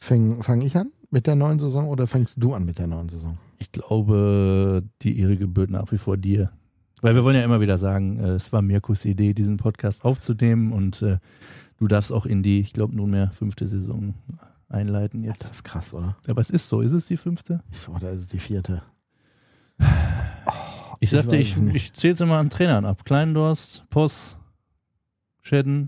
Fang ich an mit der neuen Saison oder fängst du an mit der neuen Saison? Ich glaube, die Ehre gebührt nach wie vor dir. Weil wir wollen ja immer wieder sagen, es war Mirkus Idee, diesen Podcast aufzunehmen und du darfst auch in die, ich glaube, nunmehr 5. Saison einleiten jetzt. Das ist krass, oder? Aber es ist so. Ist es die 5.? Oder ist es die 4.? Ich sagte, ich zähle es immer an Trainern ab. Kleindorst, Poss, Schedden,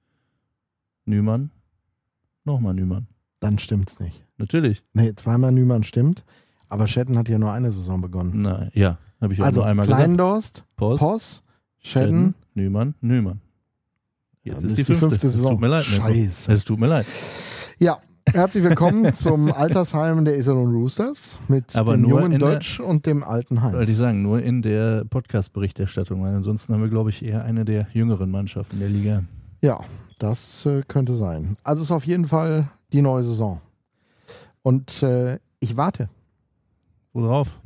Nümann, nochmal Nümann. Dann stimmt's nicht. Natürlich. Nee, zweimal Nümann stimmt, aber Schedden hat ja nur eine Saison begonnen. Na, ja, habe ich auch Also nur einmal Kleindorst, gesagt. Poss, Schedden, Nümann. Jetzt Ja, ist die 5. Saison. Es tut mir leid. Scheiße. Es tut mir leid. Ja, herzlich willkommen zum Altersheim der Iserlohn Roosters mit Aber dem nur jungen in Deutsch und dem alten Wollte ich Heinz. sagen, nur in der Podcast-Berichterstattung, weil ansonsten haben wir, glaube ich, eher eine der jüngeren Mannschaften der Liga. Ja, das könnte sein. Also es ist auf jeden Fall die neue Saison. Und ich warte. Worauf?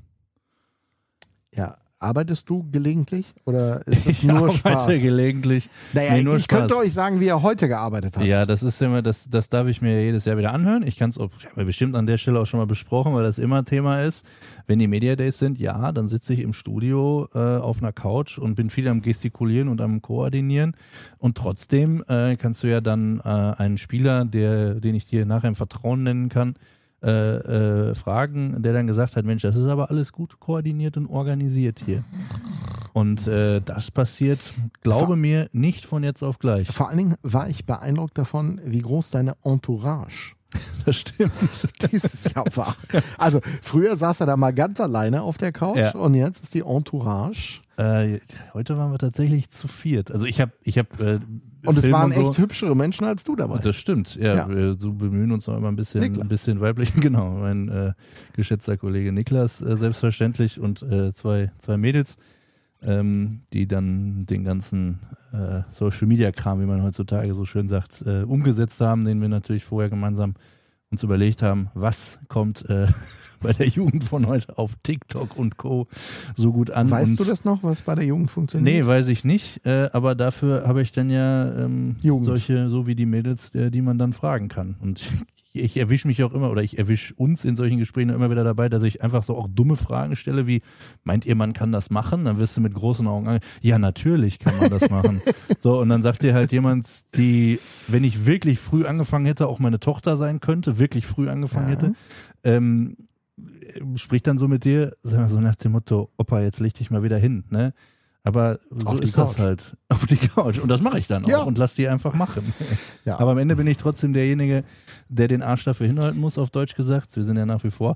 Ja, arbeitest du gelegentlich oder ist das Ich nur arbeite Spaß? gelegentlich. Naja, Nee, nur ich Spaß. könnte euch sagen, wie er heute gearbeitet hat. Ja, das ist immer, das darf ich mir jedes Jahr wieder anhören. Ich kann es auch, ich habe bestimmt an der Stelle auch schon mal besprochen, weil das immer Thema ist. Wenn die Media Days sind, ja, dann sitze ich im Studio auf einer Couch und bin viel am Gestikulieren und am Koordinieren. Und trotzdem kannst du ja dann einen Spieler, den ich dir nachher im Vertrauen nennen kann, fragen, der dann gesagt hat, Mensch, das ist aber alles gut koordiniert und organisiert hier. Und das passiert, glaube mir, nicht von jetzt auf gleich. Vor allen Dingen war ich beeindruckt davon, wie groß deine Entourage Das stimmt. dieses Jahr war. Also früher saß er da mal ganz alleine auf der Couch Ja. und jetzt ist die Entourage. Heute waren wir tatsächlich zu viert. Also ich habe Und es Film waren so. echt hübschere Menschen als du dabei. Das stimmt, ja. Ja. Wir so bemühen uns auch immer ein Niklas. bisschen weiblich. Genau, mein geschätzter Kollege Niklas selbstverständlich und zwei Mädels, die dann den ganzen Social-Media-Kram, wie man heutzutage so schön sagt, umgesetzt haben, den wir natürlich vorher gemeinsam uns überlegt haben, was kommt bei der Jugend von heute auf TikTok und Co. so gut an. Weißt und du das noch, was bei der Jugend funktioniert? Nee, weiß ich nicht, aber dafür habe ich dann ja Jugend. solche, so wie die Mädels, die man dann fragen kann. Und ich erwische mich auch immer, oder ich erwische uns in solchen Gesprächen immer wieder dabei, dass ich einfach so auch dumme Fragen stelle, wie, meint ihr, man kann das machen? Dann wirst du mit großen Augen an, ja, natürlich kann man das machen. So, und dann sagt dir halt jemand, die, wenn ich wirklich früh angefangen hätte, auch meine Tochter sein könnte, wirklich früh angefangen hätte, spricht dann so mit dir, sag mal so nach dem Motto, Opa, jetzt leg dich mal wieder hin, ne? Aber so Auf die ist das Couch. halt. Auf die Couch. Und das mache ich dann Ja. auch und lass die einfach machen. Ja. Aber am Ende bin ich trotzdem derjenige, der den Arsch dafür hinhalten muss, auf Deutsch gesagt. Wir sind ja nach wie vor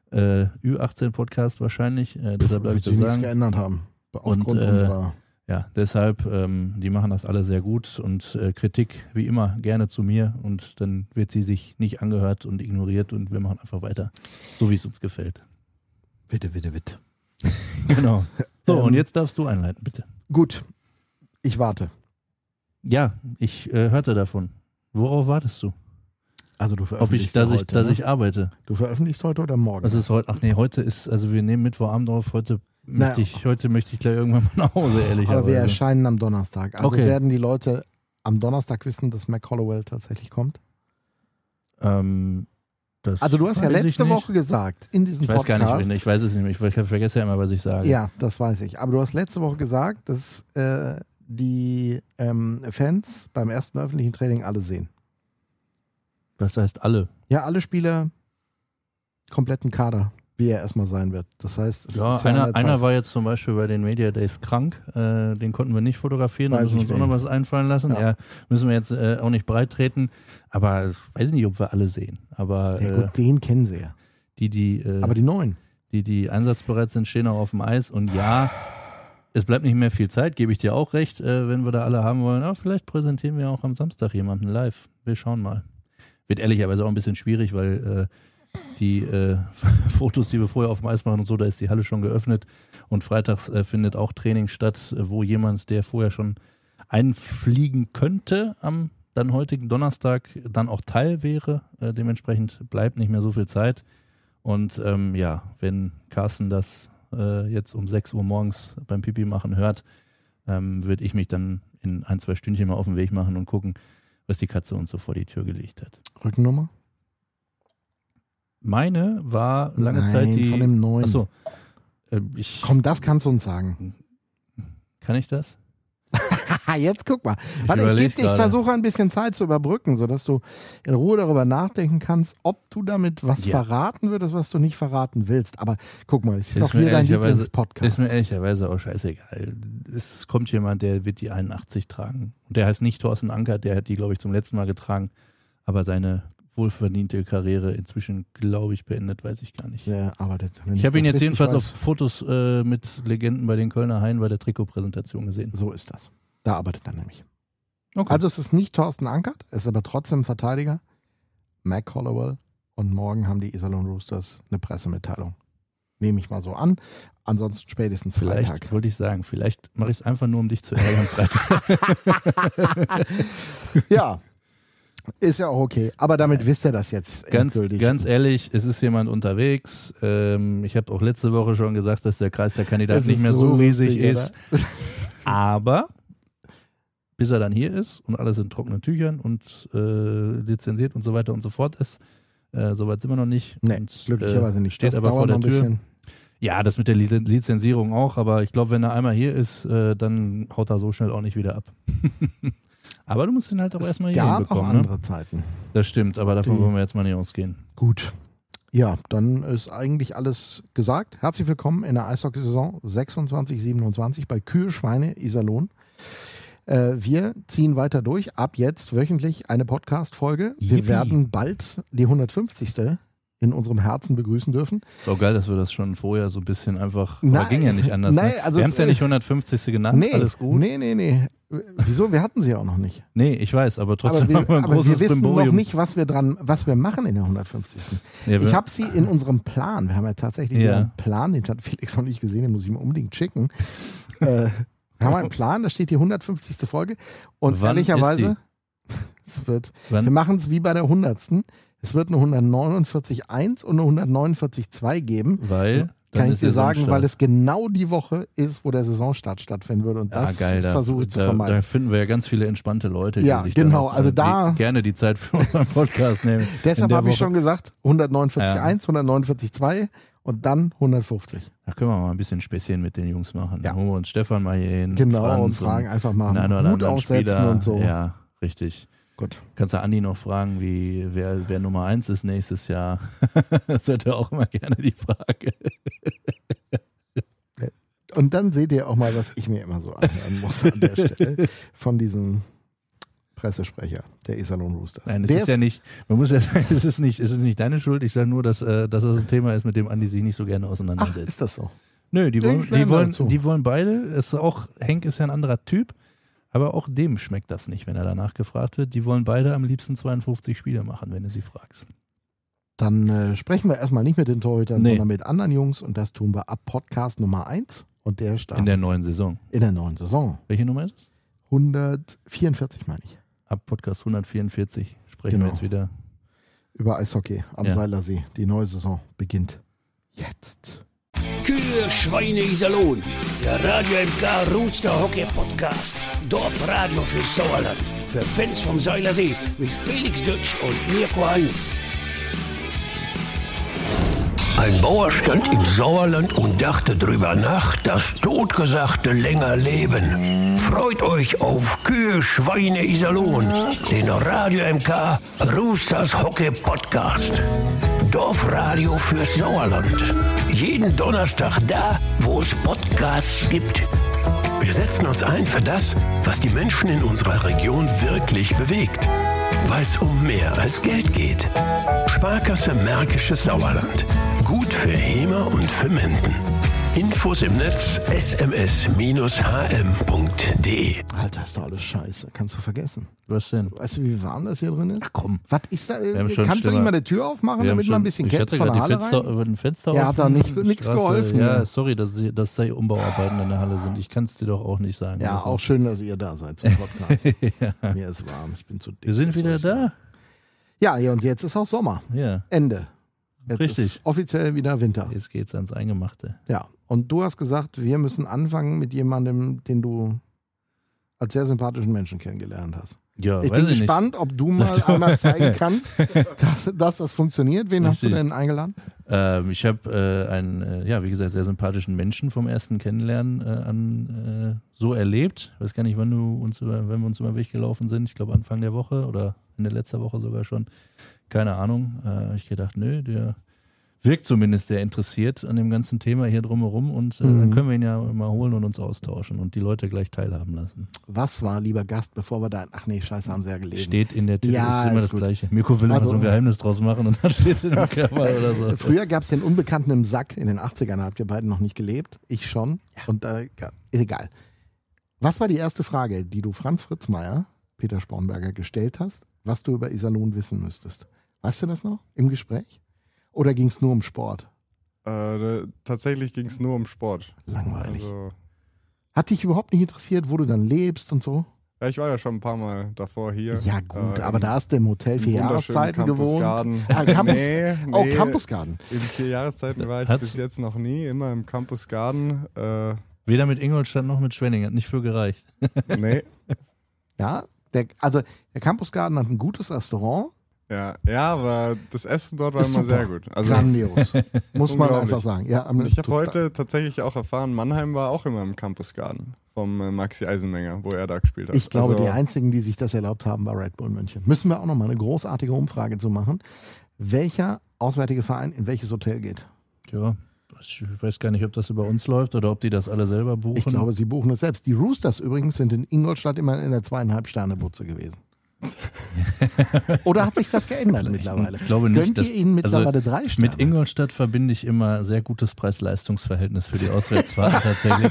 Ü18-Podcast wahrscheinlich, deshalb darf ich Wird sich das nichts sagen. geändert haben. Aufgrund Und, unserer. Ja, deshalb, die machen das alle sehr gut und Kritik wie immer gerne zu mir und dann wird sie sich nicht angehört und ignoriert und wir machen einfach weiter, so wie es uns gefällt. Bitte. Genau. So, und jetzt darfst du einleiten, bitte. Gut, ich warte. Ja, ich hörte davon. Worauf wartest du? Also du Ob ich, veröffentlichst dass heute, ich, dass ne? ich arbeite. Du veröffentlichst heute oder morgen? Das ist heute, ach nee, heute ist, also wir nehmen Mittwochabend auf, heute möchte ich gleich irgendwann mal nach Hause, ehrlicherweise. Aber wir erscheinen am Donnerstag. Also Okay. werden die Leute am Donnerstag wissen, dass Mac Hollowell tatsächlich kommt? Das Also du hast ja weiß ich letzte nicht. Woche gesagt, in diesem Ich weiß Podcast. gar nicht, ich weiß es nicht mehr. Ich vergesse ja immer, was ich sage. Ja, das weiß ich. Aber du hast letzte Woche gesagt, dass die Fans beim ersten öffentlichen Training alle sehen. Was heißt alle? Ja, alle Spieler, kompletten Kader, wie er erstmal sein wird. Das heißt, es Ja, ist ja an der einer Zeit. war jetzt zum Beispiel bei den Media Days krank. Den konnten wir nicht fotografieren. Da Weiß müssen wir ich uns auch noch wen. was einfallen lassen. Ja. Ja, müssen wir jetzt auch nicht breit treten. Aber ich weiß nicht, ob wir alle sehen. Aber Ja gut, den kennen sie ja. Aber die neuen. die einsatzbereit sind, stehen auch auf dem Eis. Und ja, es bleibt nicht mehr viel Zeit, gebe ich dir auch recht, wenn wir da alle haben wollen. Aber vielleicht präsentieren wir auch am Samstag jemanden live. Wir schauen mal. Wird ehrlicherweise auch ein bisschen schwierig, weil die Fotos, die wir vorher auf dem Eis machen und so, da ist die Halle schon geöffnet. Und freitags findet auch Training statt, wo jemand, der vorher schon einfliegen könnte am dann heutigen Donnerstag, dann auch Teil wäre. Dementsprechend bleibt nicht mehr so viel Zeit. Und ja, wenn Carsten das jetzt um 6 Uhr morgens beim Pipi machen hört, würde ich mich dann in 1-2 Stündchen mal auf den Weg machen und gucken, was die Katze uns so vor die Tür gelegt hat. Rückennummer? Meine war lange Nein, Zeit die... von dem neuen. Achso. Komm, das kannst du uns sagen. Kann ich das? Jetzt guck mal. Ich versuche ein bisschen Zeit zu überbrücken, sodass du in Ruhe darüber nachdenken kannst, ob du damit was verraten würdest, was du nicht verraten willst. Aber guck mal, ist doch hier dein Lieblingspodcast. Ist mir ehrlicherweise auch scheißegal. Es kommt jemand, der wird die 81 tragen. Und der heißt nicht Thorsten Ankert, der hat die, glaube ich, zum letzten Mal getragen. Aber seine wohlverdiente Karriere inzwischen, glaube ich, beendet, weiß ich gar nicht. Ja, arbeitet. Ich habe ihn jetzt jedenfalls auf Fotos mit Legenden bei den Kölner Haien bei der Trikotpräsentation gesehen. So ist das. Da arbeitet er nämlich. Okay. Also es ist nicht Thorsten Ankert, es ist aber trotzdem ein Verteidiger. Mac Hollowell. Und morgen haben die Iserlohn Roosters eine Pressemitteilung. Nehme ich mal so an. Ansonsten spätestens vielleicht, Freitag. Wollte ich sagen, vielleicht mache ich es einfach nur, um dich zu ärgern Freitag. Ja. Ist ja auch okay. Aber damit wisst ihr das jetzt endgültig. Ganz ehrlich, es ist jemand unterwegs. Ich habe auch letzte Woche schon gesagt, dass der Kreis der Kandidaten nicht mehr so riesig ist. Aber bis er dann hier ist und alles in trockenen Tüchern und lizenziert und so weiter und so fort ist, soweit sind wir noch nicht. Nee, und, glücklicherweise nicht. Steht das aber vor der Tür. Bisschen. Ja, das mit der Lizenzierung auch, aber ich glaube, wenn er einmal hier ist, dann haut er so schnell auch nicht wieder ab. Aber du musst ihn halt auch erstmal hier hinbekommen. Es gab auch andere Zeiten. Das stimmt, aber davon wollen wir jetzt mal nicht ausgehen. Gut. Ja, dann ist eigentlich alles gesagt. Herzlich willkommen in der Eishockey-Saison 26/27 bei Kühe, Schweine, Iserlohn. Wir ziehen weiter durch. Ab jetzt wöchentlich eine Podcast-Folge. Wir werden bald die 150. in unserem Herzen begrüßen dürfen. Ist auch geil, dass wir das schon vorher so ein bisschen einfach, aber ging ja nicht anders. Nein, also wir haben es ja nicht 150. genannt, alles gut. Nee. Wieso? Wir hatten sie ja auch noch nicht. Nee, ich weiß, aber trotzdem haben wir ein großes wir wissen Brimborium. noch nicht, was wir machen in der 150. Ja, ich habe sie in unserem Plan, wir haben ja tatsächlich wieder einen Plan, den hat Felix noch nicht gesehen, den muss ich ihm unbedingt schicken. Wir haben einen Plan, da steht die 150. Folge und ehrlicherweise, wir machen es wie bei der 100. Es wird eine 149.1 und eine 149.2 geben. Weil? Kann ich dir sagen, weil es genau die Woche ist, wo der Saisonstart stattfinden würde. Und das versuche ich zu vermeiden. Da finden wir ja ganz viele entspannte Leute, die sich genau. Also da gerne die Zeit für unseren Podcast nehmen. Deshalb habe ich schon gesagt, 149.1, 149.2 und dann 150. Da können wir mal ein bisschen Späßchen mit den Jungs machen. Ja. Holen wir uns Stefan mal hier hin. Genau, Franz und fragen einfach mal Mut aufsetzen Spieler. und so. Ja, richtig. Gut. Kannst du Andi noch fragen, wer Nummer 1 ist nächstes Jahr? Das hört er auch immer gerne die Frage. Und dann seht ihr auch mal, was ich mir immer so anhören muss an der Stelle von diesem Pressesprecher der Iserlohn Roosters. Nein, es ist ja nicht, man muss ja sagen, es ist nicht deine Schuld. Ich sage nur, dass das ein Thema ist, mit dem Andi sich nicht so gerne auseinandersetzt. Ach, ist das so? Nö, die wollen beide. Henk ist ja ein anderer Typ. Aber auch dem schmeckt das nicht, wenn er danach gefragt wird. Die wollen beide am liebsten 52 Spiele machen, wenn du sie fragst. Dann sprechen wir erstmal nicht mit den Torhütern, sondern mit anderen Jungs. Und das tun wir ab Podcast Nummer 1. Und der startet in der neuen Saison. In der neuen Saison. Welche Nummer ist es? 144, meine ich. Ab Podcast 144 sprechen wir jetzt wieder. Über Eishockey am Seilersee. Die neue Saison beginnt jetzt. Kühe, Schweine, Iserlohn. Der Radio MK Rooster Hockey Podcast. Dorfradio für Sauerland. Für Fans vom Seilersee mit Felix Dutsch und Mirko Heinz. Ein Bauer stand im Sauerland und dachte drüber nach, das Totgesagte länger leben. Freut euch auf Kühe, Schweine, Iserlohn, den Radio MK Roosters Hockey Podcast. Dorfradio fürs Sauerland. Jeden Donnerstag da, wo es Podcasts gibt. Wir setzen uns ein für das, was die Menschen in unserer Region wirklich bewegt. Weil es um mehr als Geld geht. Sparkasse Märkisches Sauerland. Gut für Hemer und für Menden. Infos im Netz sms-hm.de. Alter, ist doch alles scheiße. Kannst du vergessen. Was denn? Weißt du, wie warm das hier drin ist? Ach komm. Was ist da? Kannst du nicht mal die Tür aufmachen, damit man ein bisschen kennt von der Halle rein? Fenster ja, hat da nichts geholfen. Ja, sorry, dass da Umbauarbeiten in der Halle sind. Ich kann es dir doch auch nicht sagen. Ja, auch schön, dass ihr da seid zum Podcast. Ja. Mir ist warm, ich bin zu dick. Wir sind wieder da. Ja, und jetzt ist auch Sommer. Ja. Ende. Jetzt Richtig. ist offiziell wieder Winter. Jetzt geht's ans Eingemachte. Ja, und du hast gesagt, wir müssen anfangen mit jemandem, den du als sehr sympathischen Menschen kennengelernt hast. Ja, Ich weiß bin ich gespannt, ob du mal einmal zeigen kannst, dass das funktioniert. Wen hast du denn eingeladen? Ich habe einen, wie gesagt, sehr sympathischen Menschen vom ersten Kennenlernen so erlebt. Ich weiß gar nicht, wenn wir uns über den Weg gelaufen sind. Ich glaube Anfang der Woche oder Ende letzter Woche sogar schon. Keine Ahnung. Ich gedacht, nö, der wirkt zumindest sehr interessiert an dem ganzen Thema hier drumherum und dann können wir ihn ja mal holen und uns austauschen und die Leute gleich teilhaben lassen. Was war, lieber Gast, bevor wir da... Ach nee, scheiße, haben sie ja gelesen. Steht in der Titel, Ja, ist immer ist das gut. Gleiche. Mirko will immer so ein Geheimnis draus machen und dann steht es in dem Cover oder so. Früher gab es den Unbekannten im Sack in den 80ern. Habt ihr beiden noch nicht gelebt? Ich schon. Und egal. Was war die erste Frage, die du Franz Fritzmeier, Peter Spornberger, gestellt hast, was du über Iserlohn wissen müsstest? Weißt du das noch im Gespräch? Oder ging es nur um Sport? Tatsächlich ging es nur um Sport. Langweilig. Also, Hat dich überhaupt nicht interessiert, wo du dann lebst und so? ja, ich war ja schon ein paar Mal davor hier. Ja gut, aber da hast du im Hotel 4 Jahreszeiten Campus gewohnt. Garden. Oh, Campus Garden. In 4 Jahreszeiten war ich Hat's- bis jetzt noch nie, immer im Campus Garden. Weder mit Ingolstadt noch mit Schwenning, hat nicht für gereicht. Nee. Ja, der Campus Garden hat ein gutes Restaurant. Ja, aber das Essen dort war Ist immer super. sehr gut. Also, Grandios. Muss man Unglaublich. einfach sagen. Ja, und ich habe total. heute tatsächlich auch erfahren, Mannheim war auch immer im Campus Garden vom Maxi Eisenmenger, wo er da gespielt hat. Ich glaube, also, die einzigen, die sich das erlaubt haben, war Red Bull München. Müssen wir auch nochmal eine großartige Umfrage zu machen. Welcher auswärtige Verein in welches Hotel geht? Ja, ich weiß gar nicht, ob das über uns läuft oder ob die das alle selber buchen. Ich glaube, sie buchen es selbst. Die Roosters übrigens sind in Ingolstadt immer in der 2,5-Sterne-Butze gewesen. Oder hat sich das geändert mittlerweile? Ich glaube nicht. Gönnt ihr ihnen mittlerweile 3 Sterne? Mit Ingolstadt verbinde ich immer sehr gutes Preis-Leistungs-Verhältnis für die Auswärtsfahrten tatsächlich.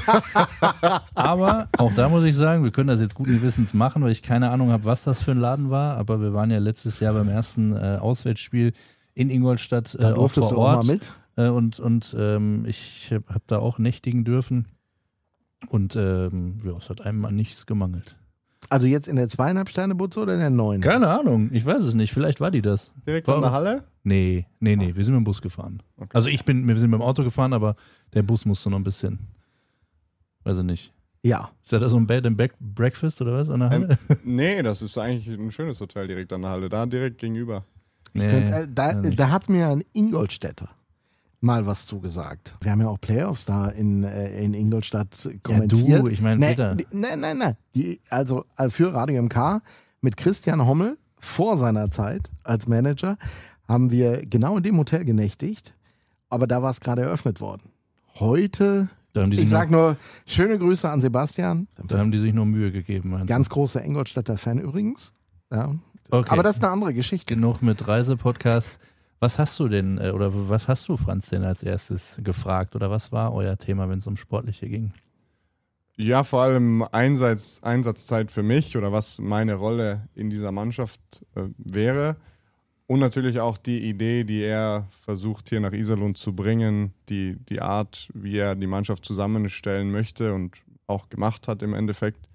Aber auch da muss ich sagen, wir können das jetzt guten Gewissens machen, weil ich keine Ahnung habe, was das für ein Laden war. Aber wir waren ja letztes Jahr beim ersten Auswärtsspiel in Ingolstadt Da auch durftest vor du auch Ort. mal mit. Und ich habe da auch nächtigen dürfen. Und es hat einem an nichts gemangelt. Also jetzt in der 2,5-Sterne-Butze oder in der 9? Keine Ahnung, ich weiß es nicht. Vielleicht war die das. direkt an der Halle? Nee, wir sind mit dem Bus gefahren. Okay. Also wir sind mit dem Auto gefahren, aber der Bus musste noch ein bisschen. Weiß ich nicht. Ja. Ist da so ein Bed and Breakfast oder was an der Halle? Nee, das ist eigentlich ein schönes Hotel direkt an der Halle, da direkt gegenüber. Da hat mir ein Ingolstädter mal was zugesagt. Wir haben ja auch Playoffs da in Ingolstadt kommentiert. du, ich meine, Peter. Nein. Also für Radio MK mit Christian Hommel vor seiner Zeit als Manager haben wir genau in dem Hotel genächtigt, aber da war es gerade eröffnet worden. Heute, Da haben die ich sich sag nur, schöne Grüße an Sebastian. Da haben die sich nur Mühe gegeben. meinst du? Ganz großer Ingolstädter Fan übrigens. Ja. Okay. Aber das ist eine andere Geschichte. Genug mit Reisepodcast. Was hast du denn, oder was hast du, Franz, denn als erstes gefragt? Oder was war euer Thema, wenn es um Sportliche ging? Ja, vor allem Einsatzzeit für mich oder was meine Rolle in dieser Mannschaft wäre. Und natürlich auch die Idee, die er versucht hier nach Iserlohn zu bringen, die Art, wie er die Mannschaft zusammenstellen möchte und auch gemacht hat im Endeffekt.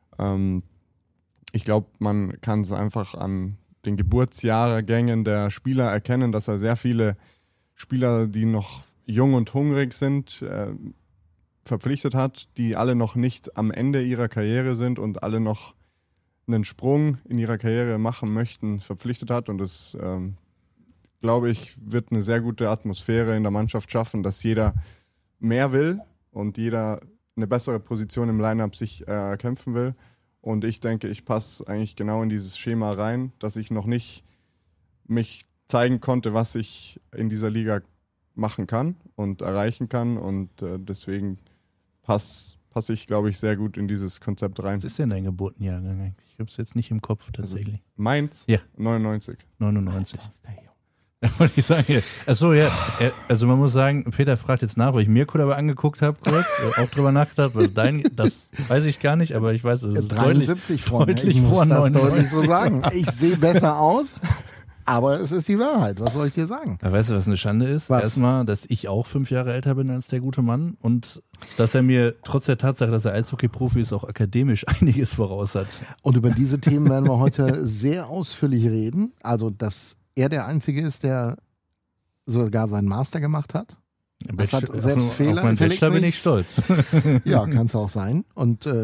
Ich glaube, man kann es einfach an den Geburtsjahrgängen der Spieler erkennen, dass er sehr viele Spieler, die noch jung und hungrig sind, verpflichtet hat, die alle noch nicht am Ende ihrer Karriere sind und alle noch einen Sprung in ihrer Karriere machen möchten, verpflichtet hat. Und das, glaube ich, wird eine sehr gute Atmosphäre in der Mannschaft schaffen, dass jeder mehr will und jeder eine bessere Position im Line-Up sich erkämpfen will. Und ich denke, ich passe eigentlich genau in dieses Schema rein, dass ich noch nicht mich zeigen konnte, was ich in dieser Liga machen kann und erreichen kann. Und deswegen passe ich, glaube ich, sehr gut in dieses Konzept rein. Was ist denn dein Geburtenjahrgang eigentlich? Ich habe es jetzt nicht im Kopf tatsächlich. Mainz? Ja. 99. 99. Wollte ich sagen. Achso, ja. Also man muss sagen, Peter fragt jetzt nach, weil ich Mirko dabei angeguckt habe, kurz, auch drüber nachgedacht, was das weiß ich gar nicht, aber ich weiß, es ist 73 Freunde. deutlich Ich muss vor das 99. deutlich so sagen. Ich sehe besser aus, aber es ist die Wahrheit. Was soll ich dir sagen? Ja, weißt du, was eine Schande ist? Was? Erstmal, dass ich auch 5 Jahre älter bin als der gute Mann und dass er mir trotz der Tatsache, dass er Eishockey-Profi ist, auch akademisch einiges voraus hat. Und über diese Themen werden wir heute sehr ausführlich reden. Also, dass er der Einzige ist, der sogar seinen Master gemacht hat. Das hat selbst Fehler. Auf meinen Felix Bachelor bin nicht. ich stolz. Ja, kann es auch sein. Und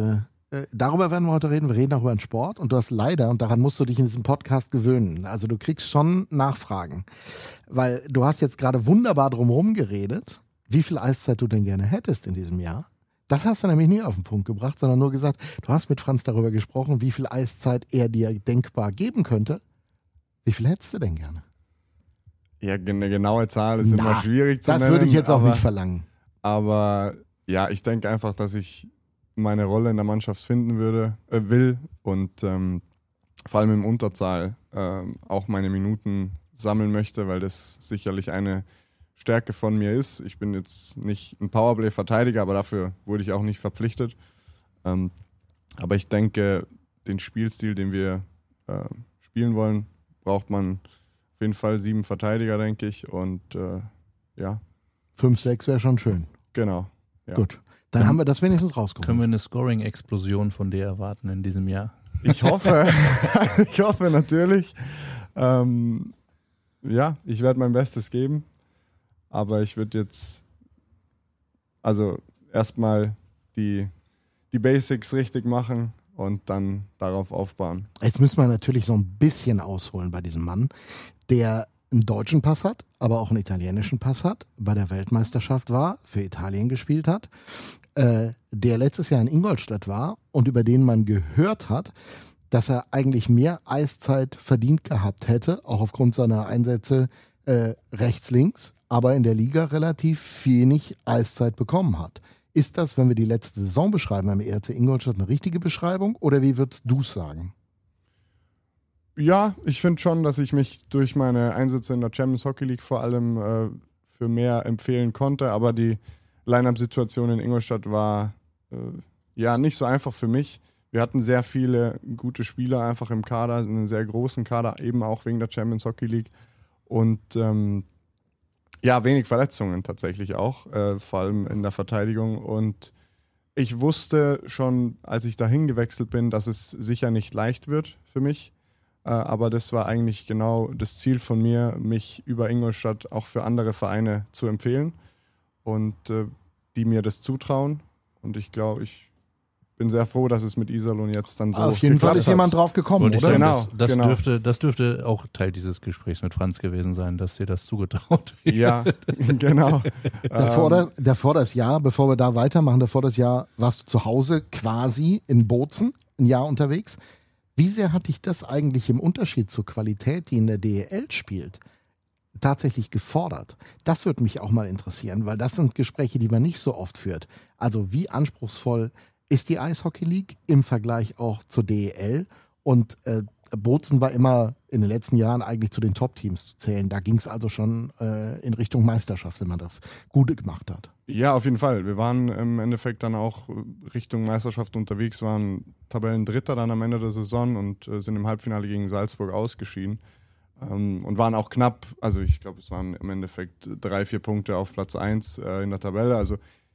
darüber werden wir heute reden. Wir reden auch über den Sport und du hast leider, und daran musst du dich in diesem Podcast gewöhnen, also du kriegst schon Nachfragen, weil du hast jetzt gerade wunderbar drumherum geredet, wie viel Eiszeit du denn gerne hättest in diesem Jahr. Das hast du nämlich nie auf den Punkt gebracht, sondern nur gesagt, du hast mit Franz darüber gesprochen, wie viel Eiszeit er dir denkbar geben könnte. Wie viel hättest du denn gerne? Ja, eine genaue Zahl ist immer schwierig zu nennen. Das würde ich jetzt auch nicht verlangen. Aber ja, ich denke einfach, dass ich meine Rolle in der Mannschaft finden will und vor allem im Unterzahl auch meine Minuten sammeln möchte, weil das sicherlich eine Stärke von mir ist. Ich bin jetzt nicht ein Powerplay-Verteidiger, aber dafür wurde ich auch nicht verpflichtet. Aber ich denke, den Spielstil, den wir spielen wollen, braucht man auf jeden Fall 7 Verteidiger, denke ich. Und ja. 5, 6 wäre schon schön. Genau. Ja. Gut, dann haben wir das wenigstens rausgeholt. Können wir eine Scoring-Explosion von dir erwarten in diesem Jahr? Ich hoffe, ich hoffe natürlich. Ja, ich werde mein Bestes geben. Aber ich würde jetzt erstmal die Basics richtig machen und dann darauf aufbauen. Jetzt müssen wir natürlich so ein bisschen ausholen bei diesem Mann, der einen deutschen Pass hat, aber auch einen italienischen Pass hat, bei der Weltmeisterschaft war, für Italien gespielt hat, der letztes Jahr in Ingolstadt war und über den man gehört hat, dass er eigentlich mehr Eiszeit verdient gehabt hätte, auch aufgrund seiner Einsätze rechts, links, aber in der Liga relativ wenig Eiszeit bekommen hat. Ist das, wenn wir die letzte Saison beschreiben beim ERC Ingolstadt, eine richtige Beschreibung oder wie würdest du es sagen? Ja, ich finde schon, dass ich mich durch meine Einsätze in der Champions Hockey League vor allem für mehr empfehlen konnte, aber die Line-Up-Situation in Ingolstadt war nicht so einfach für mich. Wir hatten sehr viele gute Spieler einfach im Kader, einen sehr großen Kader, eben auch wegen der Champions Hockey League und wenig Verletzungen tatsächlich auch, vor allem in der Verteidigung und ich wusste schon, als ich dahin gewechselt bin, dass es sicher nicht leicht wird für mich. Aber das war eigentlich genau das Ziel von mir, mich über Ingolstadt auch für andere Vereine zu empfehlen und die mir das zutrauen. Und ich glaube, ich bin sehr froh, dass es mit Iserlohn jetzt dann so auf jeden Fall ist hat. jemand drauf gekommen, oder? Sagen, Genau. Das dürfte auch Teil dieses Gesprächs mit Franz gewesen sein, dass dir das zugetraut wird. Ja, genau. Davor das Jahr, bevor wir da weitermachen, davor das Jahr warst du zu Hause quasi in Bozen ein Jahr unterwegs. Wie sehr hat dich das eigentlich im Unterschied zur Qualität, die in der DEL spielt, tatsächlich gefordert? Das würde mich auch mal interessieren, weil das sind Gespräche, die man nicht so oft führt. Also wie anspruchsvoll ist die Eishockey League im Vergleich auch zur DEL? Und Bozen war immer in den letzten Jahren eigentlich zu den Top-Teams zu zählen. Da ging es also schon in Richtung Meisterschaft, wenn man das gut gemacht hat. Ja, auf jeden Fall. Wir waren im Endeffekt dann auch Richtung Meisterschaft unterwegs, waren Tabellendritter dann am Ende der Saison und sind im Halbfinale gegen Salzburg ausgeschieden und waren auch knapp, also ich glaube, es waren im Endeffekt 3-4 Punkte auf Platz 1 in der Tabelle. Also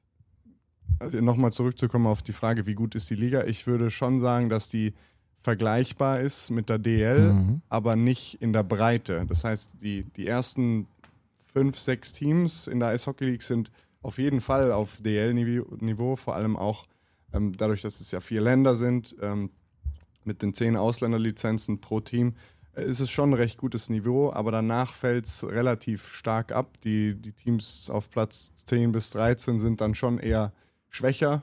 nochmal zurückzukommen auf die Frage, wie gut ist die Liga? Ich würde schon sagen, dass die vergleichbar ist mit der DL, aber nicht in der Breite. Das heißt, die ersten 5, 6 Teams in der Eishockey League sind auf jeden Fall auf DL-Niveau, vor allem auch dadurch, dass es ja 4 Länder sind, mit den 10 Ausländerlizenzen pro Team, ist es schon ein recht gutes Niveau, aber danach fällt es relativ stark ab. Die Teams auf Platz 10 bis 13 sind dann schon eher schwächer.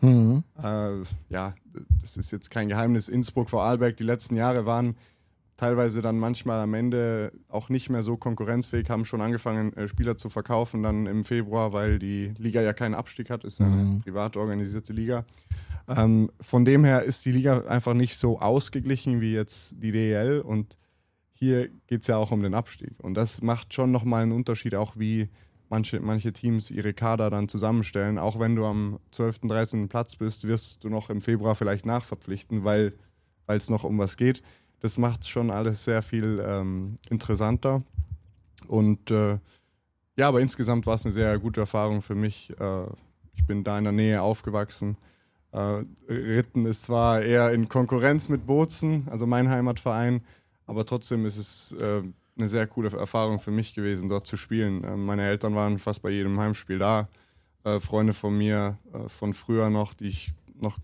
Das ist jetzt kein Geheimnis. Innsbruck, Vorarlberg, die letzten Jahre waren teilweise dann manchmal am Ende auch nicht mehr so konkurrenzfähig, haben schon angefangen, Spieler zu verkaufen dann im Februar, weil die Liga ja keinen Abstieg hat, ist ja eine privat organisierte Liga. Von dem her ist die Liga einfach nicht so ausgeglichen wie jetzt die DEL und hier geht es ja auch um den Abstieg. Und das macht schon nochmal einen Unterschied, auch wie manche Teams ihre Kader dann zusammenstellen. Auch wenn du am 12., 13. Platz bist, wirst du noch im Februar vielleicht nachverpflichten, weil es noch um was geht. Das macht schon alles sehr viel interessanter. Und aber insgesamt war es eine sehr gute Erfahrung für mich. Ich bin da in der Nähe aufgewachsen. Ritten ist zwar eher in Konkurrenz mit Bozen, also mein Heimatverein, aber trotzdem ist es eine sehr coole Erfahrung für mich gewesen, dort zu spielen. Meine Eltern waren fast bei jedem Heimspiel da. Freunde von mir von früher noch, die ich noch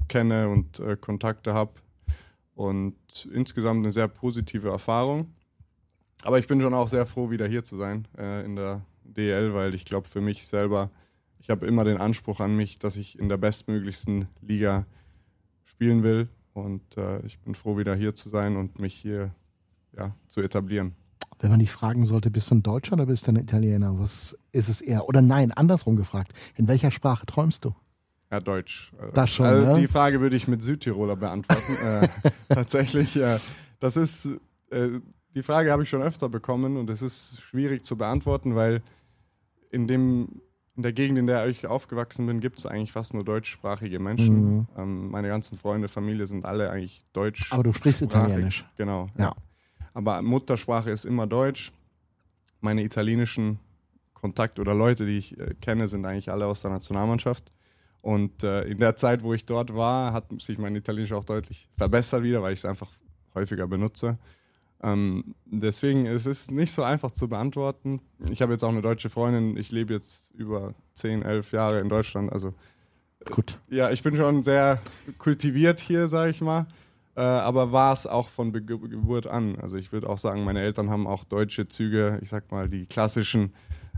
kenne und Kontakte habe. Und insgesamt eine sehr positive Erfahrung. Aber ich bin schon auch sehr froh, wieder hier zu sein in der DEL, weil ich glaube für mich selber, ich habe immer den Anspruch an mich, dass ich in der bestmöglichsten Liga spielen will. Und ich bin froh, wieder hier zu sein und mich hier zu etablieren. Wenn man dich fragen sollte, bist du ein Deutscher oder bist du ein Italiener? Was ist es eher? Oder nein, andersrum gefragt. In welcher Sprache träumst du? Ja, Deutsch. Das schon, also ne? Die Frage würde ich mit Südtiroler beantworten. Tatsächlich, das ist, die Frage habe ich schon öfter bekommen und es ist schwierig zu beantworten, weil in der Gegend, in der ich aufgewachsen bin, gibt es eigentlich fast nur deutschsprachige Menschen. Meine ganzen Freunde, Familie sind alle eigentlich deutsch. Aber du sprichst Italienisch. Genau. Ja. Aber Muttersprache ist immer Deutsch. Meine italienischen Kontakte oder Leute, die ich kenne, sind eigentlich alle aus der Nationalmannschaft. Und in der Zeit, wo ich dort war, hat sich mein Italienisch auch deutlich verbessert wieder, weil ich es einfach häufiger benutze. Deswegen ist es nicht so einfach zu beantworten. Ich habe jetzt auch eine deutsche Freundin. Ich lebe jetzt über 10, 11 Jahre in Deutschland. Also Gut. ja, ich bin schon sehr kultiviert hier, sage ich mal. Aber war es auch von Geburt an. Also ich würde auch sagen, meine Eltern haben auch deutsche Züge, ich sag mal die klassischen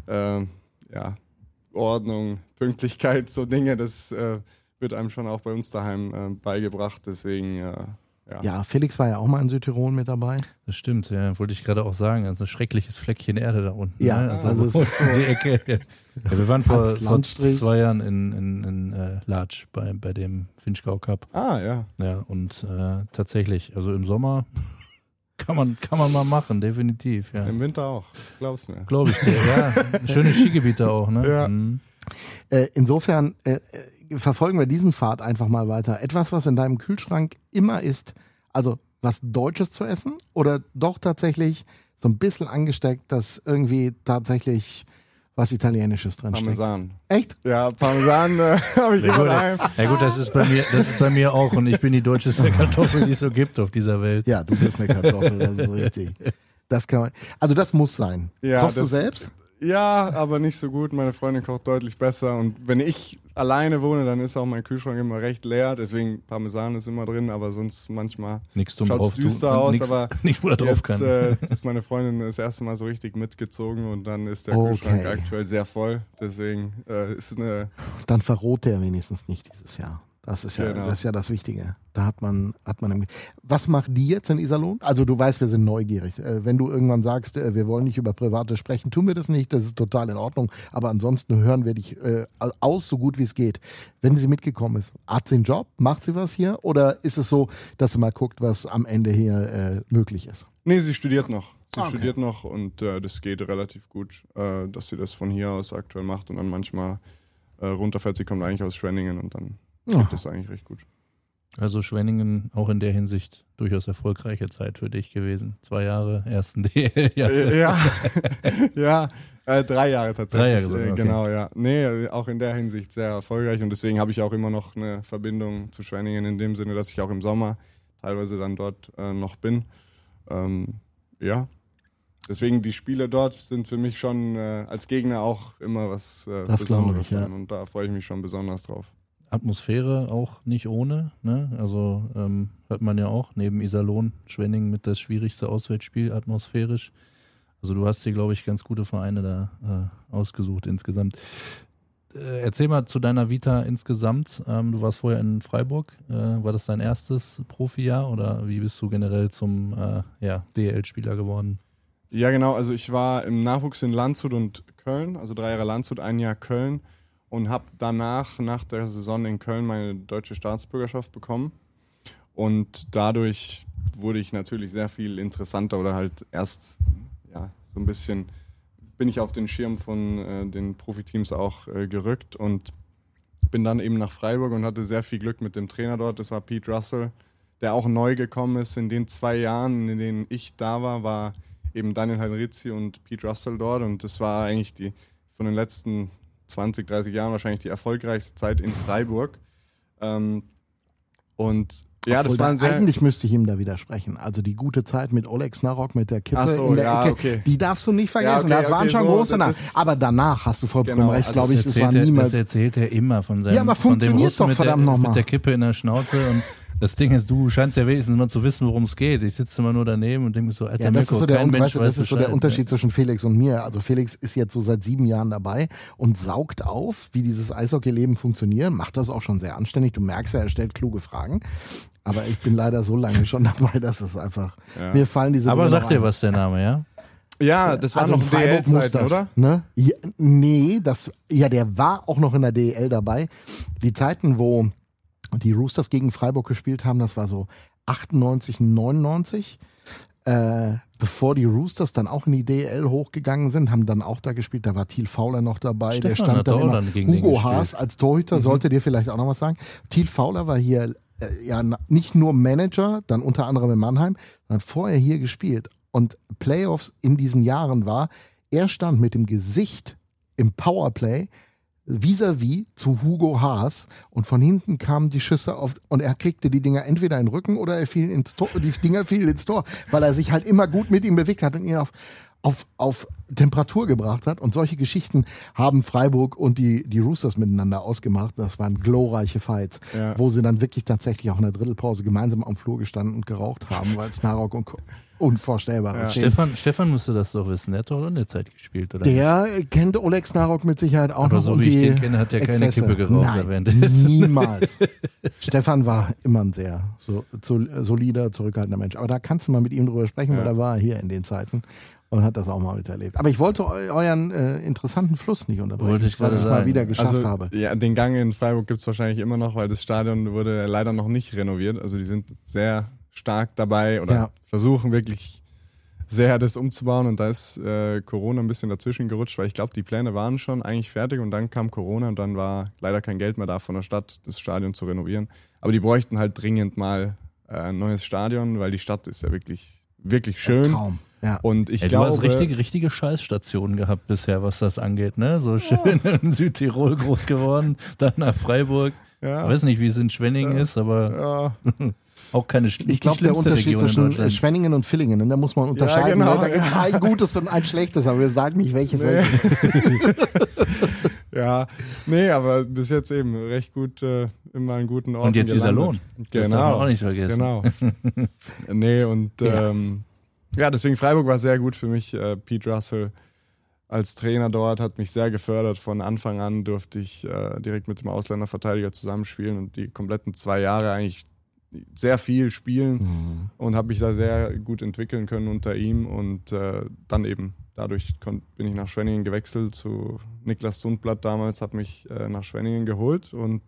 Ordnung, Pünktlichkeit, so Dinge, das wird einem schon auch bei uns daheim beigebracht, deswegen Ja, Felix war ja auch mal in Südtirol mit dabei. Das stimmt, ja, wollte ich gerade auch sagen. Also ein schreckliches Fleckchen Erde da unten. Ja, ne? also es ist so die Ecke. Ja, wir waren vor als Landstrich. 2 Jahren in Latsch bei dem Finchgau Cup. Ah, ja. Ja, und tatsächlich, also im Sommer kann man mal machen, definitiv. Ja. Im Winter auch, glaub's mir. Glaube ich dir, ja. Schöne Skigebiete auch, ne? Ja. Mhm. Insofern verfolgen wir diesen Pfad einfach mal weiter. Etwas, was in deinem Kühlschrank immer ist, also was Deutsches zu essen oder doch tatsächlich so ein bisschen angesteckt, dass irgendwie tatsächlich was Italienisches drin steckt? Parmesan. Echt? Ja, Parmesan habe ich immer daheim. Ja gut, das ist bei mir auch und ich bin die deutscheste Kartoffel, die es so gibt auf dieser Welt. Ja, du bist eine Kartoffel, das ist richtig. Das kann man, also das muss sein. Ja, Kochst du selbst? Ja, aber nicht so gut. Meine Freundin kocht deutlich besser und wenn ich alleine wohne, dann ist auch mein Kühlschrank immer recht leer. Deswegen Parmesan ist immer drin, aber sonst manchmal schaut es düster aus. Aber nicht, wo er drauf kann. Jetzt ist meine Freundin das erste Mal so richtig mitgezogen und dann ist der Kühlschrank aktuell sehr voll. Deswegen ist es eine... Dann verroht der wenigstens nicht dieses Jahr. Das ist ja, das ist ja das Wichtige. Da hat man was macht die jetzt in Iserlohn? Also du weißt, wir sind neugierig. Wenn du irgendwann sagst, wir wollen nicht über Private sprechen, tun wir das nicht. Das ist total in Ordnung. Aber ansonsten hören wir dich aus, so gut wie es geht. Wenn sie mitgekommen ist, hat sie einen Job? Macht sie was hier? Oder ist es so, dass sie mal guckt, was am Ende hier möglich ist? Nee, sie studiert noch. Sie studiert noch und das geht relativ gut, dass sie das von hier aus aktuell macht und dann manchmal runterfährt. Sie kommt eigentlich aus Schwenningen und dann geht das eigentlich recht gut. Also Schwenningen auch in der Hinsicht durchaus erfolgreiche Zeit für dich gewesen. 2 Jahre, ersten DL. Ja, 3 Jahre tatsächlich. 3 Jahre, okay. Genau, ja. Nee, auch in der Hinsicht sehr erfolgreich und deswegen habe ich auch immer noch eine Verbindung zu Schwenningen in dem Sinne, dass ich auch im Sommer teilweise dann dort noch bin. Ja, deswegen die Spiele dort sind für mich schon als Gegner auch immer was Besonderes und da freue ich mich schon besonders drauf. Atmosphäre auch nicht ohne, ne? Also hört man ja auch, neben Iserlohn, Schwenningen mit das schwierigste Auswärtsspiel atmosphärisch. Also du hast hier, glaube ich, ganz gute Vereine da ausgesucht insgesamt. Erzähl mal zu deiner Vita insgesamt. Du warst vorher in Freiburg. War das dein erstes Profijahr oder wie bist du generell zum DEL-Spieler geworden? Ja, genau. Also ich war im Nachwuchs in Landshut und Köln, also 3 Jahre Landshut, 1 Jahr Köln. Und habe danach, nach der Saison in Köln, meine deutsche Staatsbürgerschaft bekommen. Und dadurch wurde ich natürlich sehr viel interessanter oder halt erst so ein bisschen bin ich auf den Schirm von den Profiteams auch gerückt und bin dann eben nach Freiburg und hatte sehr viel Glück mit dem Trainer dort. Das war Pete Russell, der auch neu gekommen ist. In den 2 Jahren, in denen ich da war eben Daniel Heinrizi und Pete Russell dort. Und das war eigentlich von den letzten 20, 30 Jahren wahrscheinlich die erfolgreichste Zeit in Freiburg. Und Ja, das war eigentlich müsste ich ihm da widersprechen. Also die gute Zeit mit Oleg Snarok mit der Kippe so, in der Ecke, okay. die darfst du nicht vergessen. Ja, das waren schon so, große Namen. Aber danach hast du vollkommen recht, also glaube ich. Das Es war niemals. Das erzählt er immer von seinem. Ja, aber von dem funktioniert Russen doch verdammt nochmal. mit der Kippe in der Schnauze und das Ding ist, du scheinst ja wenigstens mal zu wissen, worum es geht. Ich sitze immer nur daneben und denke mir so, Alter, ja, das Mirko, ist so der, kein Mensch weißt du, weiß das ist so der Bescheid, Unterschied ne? zwischen Felix und mir. Also Felix ist jetzt so seit 7 Jahren dabei und saugt auf, wie dieses Eishockey-Leben funktioniert. Macht das auch schon sehr anständig. Du merkst ja, er stellt kluge Fragen. Aber ich bin leider so lange schon dabei, dass es einfach, mir fallen diese Aber Dinge sagt noch dir ein. was der Name, ja? Ja, das war Also in noch Freiburg muss DL-Zeiten, das, oder? Ne? Ja, nee, der war auch noch in der DEL dabei. Die Zeiten, wo die Roosters gegen Freiburg gespielt haben, das war so 98, 99. Bevor die Roosters dann auch in die DEL hochgegangen sind, haben dann auch da gespielt. Da war Thiel Fauler noch dabei. Stefan der stand hat dann auch immer. dann gegen den Hugo gespielt. Haas als Torhüter, sollte dir vielleicht auch noch was sagen. Thiel Fauler war hier nicht nur Manager, dann unter anderem in Mannheim, sondern vorher hier gespielt. Und Playoffs in diesen Jahren er stand mit dem Gesicht im Powerplay vis-à-vis zu Hugo Haas und von hinten kamen die Schüsse und er kriegte die Dinger entweder in den Rücken oder er fiel ins Tor, die Dinger fielen ins Tor, weil er sich halt immer gut mit ihm bewegt hat und ihn auf Temperatur gebracht hat. Und solche Geschichten haben Freiburg und die Roosters miteinander ausgemacht. Das waren glorreiche Fights, wo sie dann wirklich tatsächlich auch in der Drittelpause gemeinsam am Flur gestanden und geraucht haben, weil Snarok und unvorstellbare Szenen. Stefan müsste das doch wissen, der hat doch in der Zeit gespielt, oder? Der kennt Oleg Snarok mit Sicherheit auch aber noch. so und wie ich die den kenne, hat der keine Exzesse. Kippe geraucht Nein, währenddessen. niemals. Stefan war immer ein sehr solider, zurückhaltender Mensch. Aber da kannst du mal mit ihm drüber sprechen, weil er war hier in den Zeiten und hat das auch mal miterlebt. Aber ich wollte euren interessanten Fluss nicht unterbrechen, Wollte ich gerade was ich mal sagen. wieder geschafft habe. Ja, den Gang in Freiburg gibt es wahrscheinlich immer noch, weil das Stadion wurde leider noch nicht renoviert. Also die sind sehr stark dabei oder versuchen wirklich sehr das umzubauen und da ist Corona ein bisschen dazwischen gerutscht, weil ich glaube, die Pläne waren schon eigentlich fertig und dann kam Corona und dann war leider kein Geld mehr da von der Stadt, das Stadion zu renovieren. Aber die bräuchten halt dringend mal ein neues Stadion, weil die Stadt ist ja wirklich, wirklich schön. Ein Traum. Ja. Und ich Du glaube, hast richtige Scheißstationen gehabt bisher, was das angeht, ne? So schön in Südtirol groß geworden, dann nach Freiburg. Ich weiß nicht, wie es in Schwenningen ist, aber auch keine Ich glaube, der Unterschied zwischen Schwenningen und Villingen, da muss man unterscheiden. genau, Da gibt es ein gutes und ein schlechtes, aber wir sagen nicht, welches welches ist. ja, nee, aber bis jetzt eben recht gut, immer einen guten Ort. Und jetzt Iserlohn. Genau. Das darf man auch nicht vergessen. Genau. Nee, und deswegen Freiburg war sehr gut für mich. Pete Russell als Trainer dort hat mich sehr gefördert. Von Anfang an durfte ich direkt mit dem Ausländerverteidiger zusammenspielen und die kompletten 2 Jahre eigentlich sehr viel spielen und habe mich da sehr gut entwickeln können unter ihm und dann eben dadurch bin ich nach Schwenningen gewechselt zu Niklas Sundblatt damals, hat mich nach Schwenningen geholt und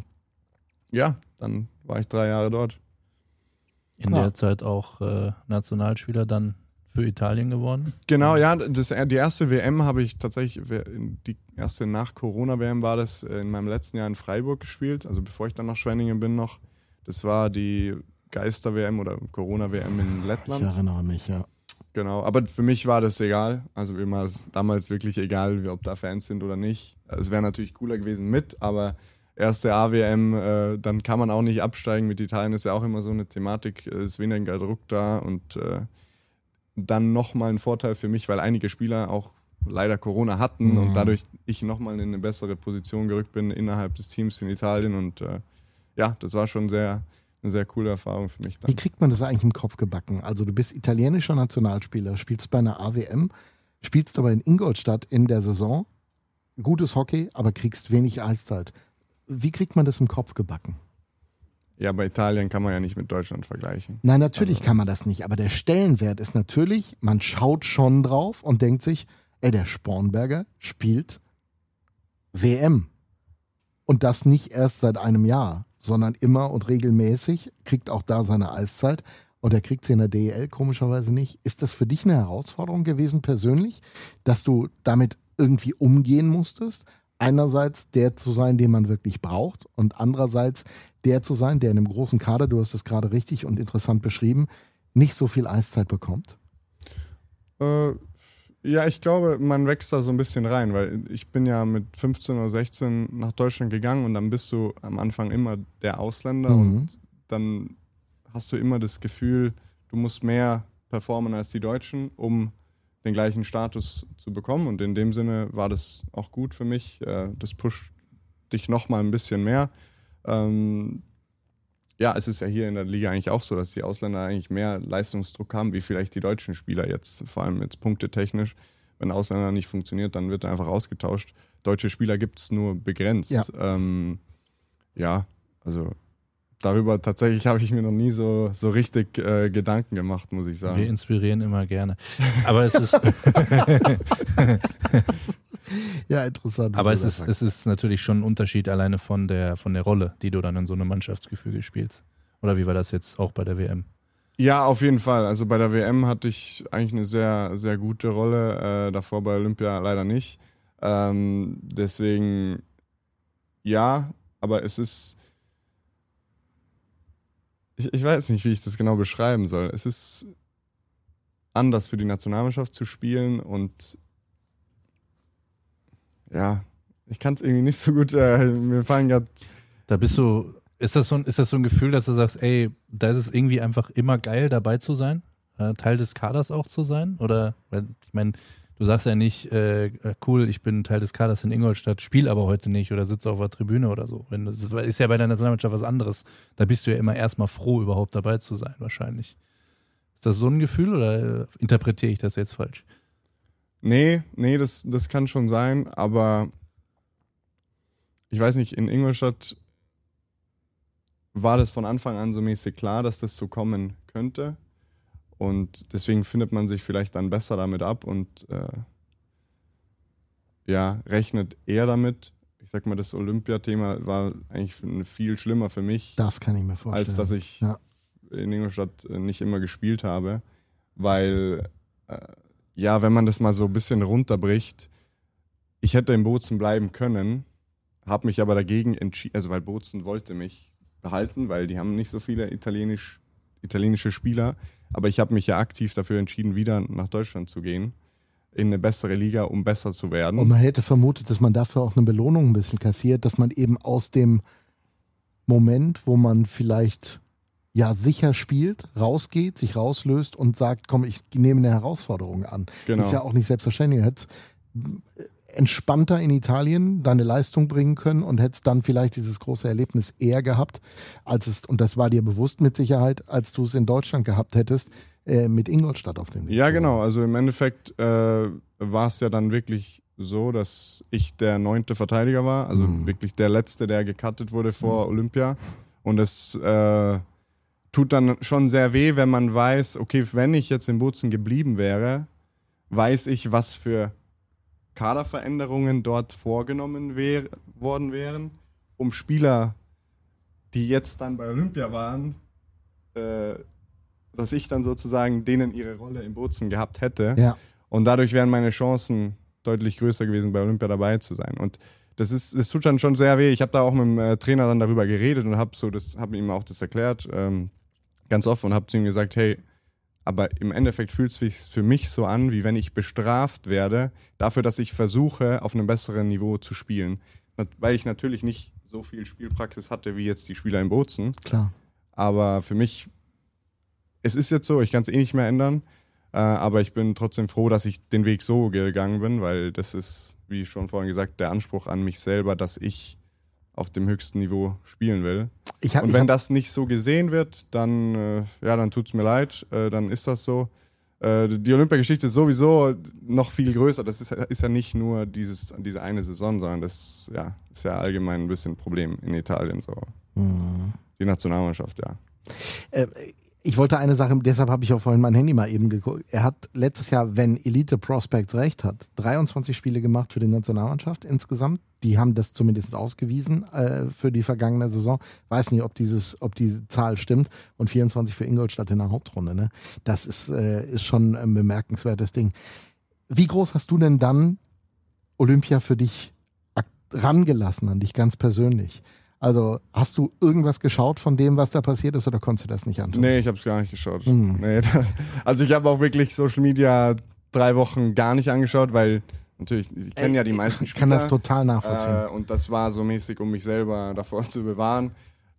dann war ich 3 Jahre dort. In der Zeit auch Nationalspieler dann für Italien geworden? Genau, ja, die erste WM habe ich tatsächlich, die erste nach Corona-WM war das in meinem letzten Jahr in Freiburg gespielt, also bevor ich dann nach Schwenningen bin noch. Das war die Geister-WM oder Corona-WM in Lettland. Ich erinnere mich, ja. Genau, aber für mich war das egal. Also mir war es damals wirklich egal, ob da Fans sind oder nicht. Es wäre natürlich cooler gewesen mit, aber erste AWM, dann kann man auch nicht absteigen. Mit Italien ist ja auch immer so eine Thematik, ist weniger Druck da und dann nochmal ein Vorteil für mich, weil einige Spieler auch leider Corona hatten und dadurch ich nochmal in eine bessere Position gerückt bin innerhalb des Teams in Italien und das war schon eine sehr coole Erfahrung für mich dann. Wie kriegt man das eigentlich im Kopf gebacken? Also du bist italienischer Nationalspieler, spielst bei einer AWM, spielst aber in Ingolstadt in der Saison, gutes Hockey, aber kriegst wenig Eiszeit. Wie kriegt man das im Kopf gebacken? Ja, bei Italien kann man ja nicht mit Deutschland vergleichen. Nein, natürlich kann man das nicht, aber der Stellenwert ist natürlich, man schaut schon drauf und denkt sich, der Spornberger spielt WM. Und das nicht erst seit einem Jahr, sondern immer und regelmäßig, kriegt auch da seine Eiszeit und er kriegt sie in der DEL komischerweise nicht. Ist das für dich eine Herausforderung gewesen persönlich, dass du damit irgendwie umgehen musstest? Einerseits der zu sein, den man wirklich braucht und andererseits der zu sein, der in einem großen Kader, du hast das gerade richtig und interessant beschrieben, nicht so viel Eiszeit bekommt? Ja, ich glaube, man wächst da so ein bisschen rein, weil ich bin ja mit 15 oder 16 nach Deutschland gegangen und dann bist du am Anfang immer der Ausländer und dann hast du immer das Gefühl, du musst mehr performen als die Deutschen, um den gleichen Status zu bekommen. Und in dem Sinne war das auch gut für mich. Das pusht dich nochmal ein bisschen mehr. Ja, es ist ja hier in der Liga eigentlich auch so, dass die Ausländer eigentlich mehr Leistungsdruck haben, wie vielleicht die deutschen Spieler jetzt, vor allem jetzt punktetechnisch. Wenn der Ausländer nicht funktioniert, dann wird er einfach ausgetauscht. Deutsche Spieler gibt es nur begrenzt. Ja, also darüber tatsächlich habe ich mir noch nie so richtig Gedanken gemacht, muss ich sagen. Wir inspirieren immer gerne. Aber es ist ja, interessant. Aber es ist natürlich schon ein Unterschied alleine von der Rolle, die du dann in so einem Mannschaftsgefüge spielst. Oder wie war das jetzt auch bei der WM? Ja, auf jeden Fall. Also bei der WM hatte ich eigentlich eine sehr, sehr gute Rolle. Davor bei Olympia leider nicht. Deswegen ja, aber es ist... Ich weiß nicht, wie ich das genau beschreiben soll. Es ist anders für die Nationalmannschaft zu spielen und ja, ich kann es irgendwie nicht so gut, mir fallen gerade... Da bist du, ist das so ein Gefühl, dass du sagst, ey, da ist es irgendwie einfach immer geil, dabei zu sein, Teil des Kaders auch zu sein? Oder, ich meine, du sagst ja nicht, cool, ich bin Teil des Kaders in Ingolstadt, spiel aber heute nicht oder sitze auf der Tribüne oder so. Das ist ja bei der Nationalmannschaft was anderes. Da bist du ja immer erstmal froh, überhaupt dabei zu sein, wahrscheinlich. Ist das so ein Gefühl oder interpretiere ich das jetzt falsch? Nee, das kann schon sein, aber ich weiß nicht, in Ingolstadt war das von Anfang an so mäßig klar, dass das so kommen könnte. Und deswegen findet man sich vielleicht dann besser damit ab und rechnet eher damit. Ich sag mal, das Olympiathema war eigentlich viel schlimmer für mich. Das kann ich mir vorstellen. Als dass ich in Ingolstadt nicht immer gespielt habe. Weil, wenn man das mal so ein bisschen runterbricht, ich hätte in Bozen bleiben können, habe mich aber dagegen entschieden, also weil Bozen wollte mich behalten, weil die haben nicht so viele italienische Spieler. Aber ich habe mich ja aktiv dafür entschieden, wieder nach Deutschland zu gehen, in eine bessere Liga, um besser zu werden. Und man hätte vermutet, dass man dafür auch eine Belohnung ein bisschen kassiert, dass man eben aus dem Moment, wo man vielleicht sicher spielt, rausgeht, sich rauslöst und sagt, komm, ich nehme eine Herausforderung an. Genau. Das ist ja auch nicht selbstverständlich. Du hättest entspannter in Italien deine Leistung bringen können und hättest dann vielleicht dieses große Erlebnis eher gehabt, und das war dir bewusst mit Sicherheit, als du es in Deutschland gehabt hättest, mit Ingolstadt auf dem Weg. Ja, genau. Also im Endeffekt war es ja dann wirklich so, dass ich der 9. Verteidiger war, also wirklich der Letzte, der gecuttet wurde vor Olympia. Und es tut dann schon sehr weh, wenn man weiß, okay, wenn ich jetzt in Bozen geblieben wäre, weiß ich, was für Kaderveränderungen dort vorgenommen worden wären, um Spieler, die jetzt dann bei Olympia waren, dass ich dann sozusagen denen ihre Rolle in Bozen gehabt hätte. Ja. Und dadurch wären meine Chancen deutlich größer gewesen, bei Olympia dabei zu sein. Und das tut dann schon sehr weh. Ich habe da auch mit dem Trainer dann darüber geredet und habe ihm auch das erklärt, ganz offen, und habe zu ihm gesagt, hey, aber im Endeffekt fühlt es sich für mich so an, wie wenn ich bestraft werde dafür, dass ich versuche, auf einem besseren Niveau zu spielen. Weil ich natürlich nicht so viel Spielpraxis hatte, wie jetzt die Spieler in Bozen. Klar. Aber für mich, es ist jetzt so, ich kann es eh nicht mehr ändern. Aber ich bin trotzdem froh, dass ich den Weg so gegangen bin, weil das ist, wie schon vorhin gesagt, der Anspruch an mich selber, dass ich auf dem höchsten Niveau spielen will. Und wenn das nicht so gesehen wird, dann tut es mir leid, dann ist das so. Die Olympiageschichte ist sowieso noch viel größer. Das ist ja nicht nur diese eine Saison, sondern das ist ja allgemein ein bisschen ein Problem in Italien. So. Die Nationalmannschaft, ja. Ich wollte eine Sache, deshalb habe ich auch vorhin mein Handy mal eben geguckt. Er hat letztes Jahr, wenn Elite Prospects recht hat, 23 Spiele gemacht für die Nationalmannschaft insgesamt. Die haben das zumindest ausgewiesen für die vergangene Saison. Weiß nicht, ob diese Zahl stimmt. Und 24 für Ingolstadt in der Hauptrunde. Ne? Das ist schon ein bemerkenswertes Ding. Wie groß hast du denn dann Olympia für dich rangelassen, an dich ganz persönlich? Also hast du irgendwas geschaut von dem, was da passiert ist, oder konntest du das nicht anschauen? Nee, ich habe es gar nicht geschaut. Nee, also ich habe auch wirklich Social Media 3 Wochen gar nicht angeschaut, weil natürlich, ich kenne ja die meisten Spieler. Ich kann das total nachvollziehen. Und das war so mäßig, um mich selber davor zu bewahren.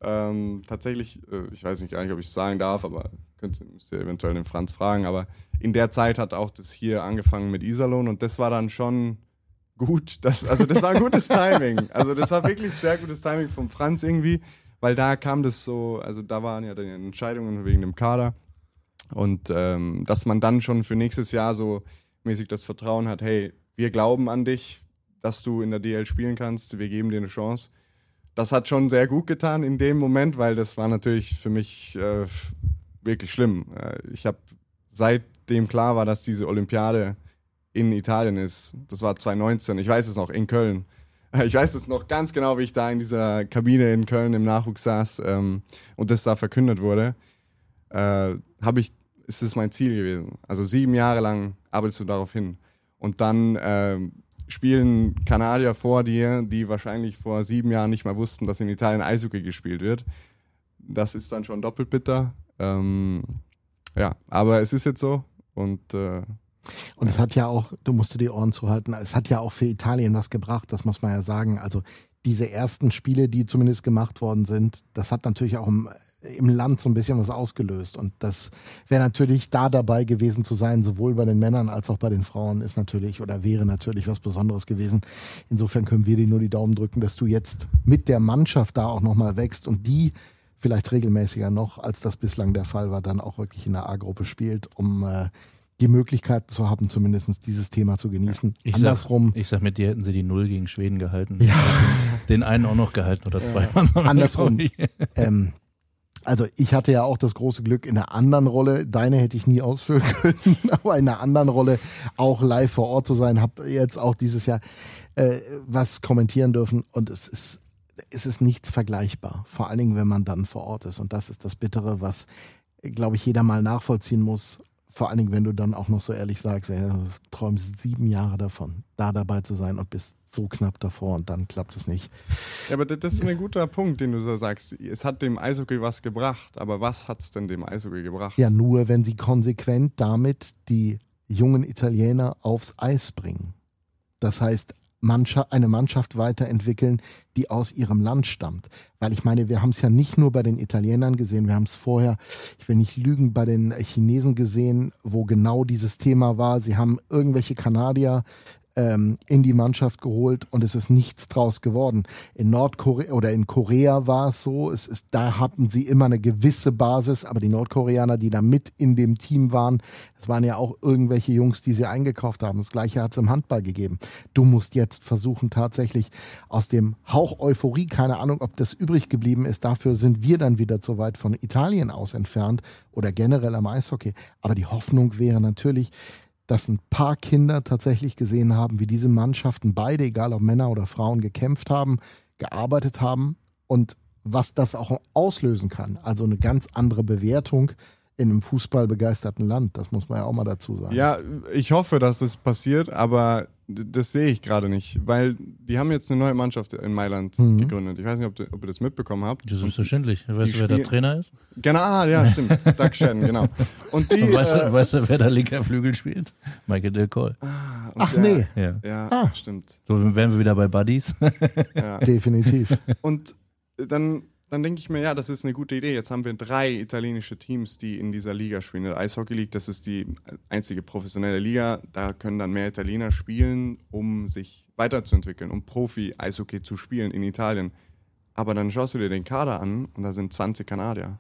Tatsächlich, ich weiß nicht gar nicht, ob ich es sagen darf, aber müsst ihr eventuell den Franz fragen, aber in der Zeit hat auch das hier angefangen mit Iserlohn und das war dann schon gut. Das war ein gutes Timing. Also das war wirklich sehr gutes Timing vom Franz irgendwie, weil da kam das so, also da waren ja dann Entscheidungen wegen dem Kader und dass man dann schon für nächstes Jahr so mäßig das Vertrauen hat, hey, wir glauben an dich, dass du in der DL spielen kannst, wir geben dir eine Chance. Das hat schon sehr gut getan in dem Moment, weil das war natürlich für mich wirklich schlimm. Ich habe, seitdem klar war, dass diese Olympiade in Italien ist, das war 2019, ich weiß es noch, in Köln. Ich weiß es noch ganz genau, wie ich da in dieser Kabine in Köln im Nachwuchs saß und das da verkündet wurde, ist es mein Ziel gewesen. Also 7 Jahre lang arbeitest du darauf hin. Und dann spielen Kanadier vor dir, die wahrscheinlich vor 7 Jahren nicht mal wussten, dass in Italien Eishockey gespielt wird. Das ist dann schon doppelt bitter. Ja, aber es ist jetzt so und es hat ja auch, du musst dir die Ohren zuhalten, es hat ja auch für Italien was gebracht, das muss man ja sagen. Also diese ersten Spiele, die zumindest gemacht worden sind, das hat natürlich auch im Land so ein bisschen was ausgelöst. Und das wäre natürlich da dabei gewesen zu sein, sowohl bei den Männern als auch bei den Frauen, ist natürlich oder wäre natürlich was Besonderes gewesen. Insofern können wir dir nur die Daumen drücken, dass du jetzt mit der Mannschaft da auch nochmal wächst und die vielleicht regelmäßiger noch, als das bislang der Fall war, dann auch wirklich in der A-Gruppe spielt, um die Möglichkeit zu haben, zumindest dieses Thema zu genießen. Ich sag, mit dir hätten sie die 0 gegen Schweden gehalten. Ja. Den einen auch noch gehalten oder 2. Andersrum. Also ich hatte ja auch das große Glück in einer anderen Rolle, deine hätte ich nie ausfüllen können, aber in einer anderen Rolle auch live vor Ort zu sein, habe jetzt auch dieses Jahr was kommentieren dürfen und es ist nichts vergleichbar, vor allen Dingen, wenn man dann vor Ort ist und das ist das Bittere, was, glaube ich, jeder mal nachvollziehen muss, vor allen Dingen, wenn du dann auch noch so ehrlich sagst, ey, du träumst 7 Jahre davon, da dabei zu sein und bist so knapp davor und dann klappt es nicht. Ja, aber das ist ein guter Punkt, den du so sagst. Es hat dem Eishockey was gebracht, aber was hat es denn dem Eishockey gebracht? Ja, nur wenn sie konsequent damit die jungen Italiener aufs Eis bringen. Das heißt, eine Mannschaft weiterentwickeln, die aus ihrem Land stammt. Weil ich meine, wir haben es ja nicht nur bei den Italienern gesehen, wir haben es vorher, ich will nicht lügen, bei den Chinesen gesehen, wo genau dieses Thema war. Sie haben irgendwelche Kanadier in die Mannschaft geholt und es ist nichts draus geworden. In Nordkorea oder in Korea war es so, da hatten sie immer eine gewisse Basis, aber die Nordkoreaner, die da mit in dem Team waren, das waren ja auch irgendwelche Jungs, die sie eingekauft haben. Das Gleiche hat es im Handball gegeben. Du musst jetzt versuchen, tatsächlich aus dem Hauch Euphorie, keine Ahnung, ob das übrig geblieben ist, dafür sind wir dann wieder zu weit von Italien aus entfernt oder generell am Eishockey. Aber die Hoffnung wäre natürlich, dass ein paar Kinder tatsächlich gesehen haben, wie diese Mannschaften beide, egal ob Männer oder Frauen, gekämpft haben, gearbeitet haben und was das auch auslösen kann. Also eine ganz andere Bewertung in einem fußballbegeisterten Land. Das muss man ja auch mal dazu sagen. Ja, ich hoffe, dass das passiert, aber das sehe ich gerade nicht, weil die haben jetzt eine neue Mannschaft in Mailand gegründet. Ich weiß nicht, ob ihr das mitbekommen habt. Das ist selbstverständlich. Weißt du, wer der Trainer ist? Genau, ja, stimmt. Doug Shannon, genau. Und die, weißt du, wer da linker Flügel spielt? Michael Del Col. Ach nee. Ja, stimmt. So wären wir wieder bei Buddies. Ja. Definitiv. Und dann denke ich mir, ja, das ist eine gute Idee. Jetzt haben wir 3 italienische Teams, die in dieser Liga spielen. Der Eishockey League, das ist die einzige professionelle Liga. Da können dann mehr Italiener spielen, um sich weiterzuentwickeln, um Profi-Eishockey zu spielen in Italien. Aber dann schaust du dir den Kader an und da sind 20 Kanadier.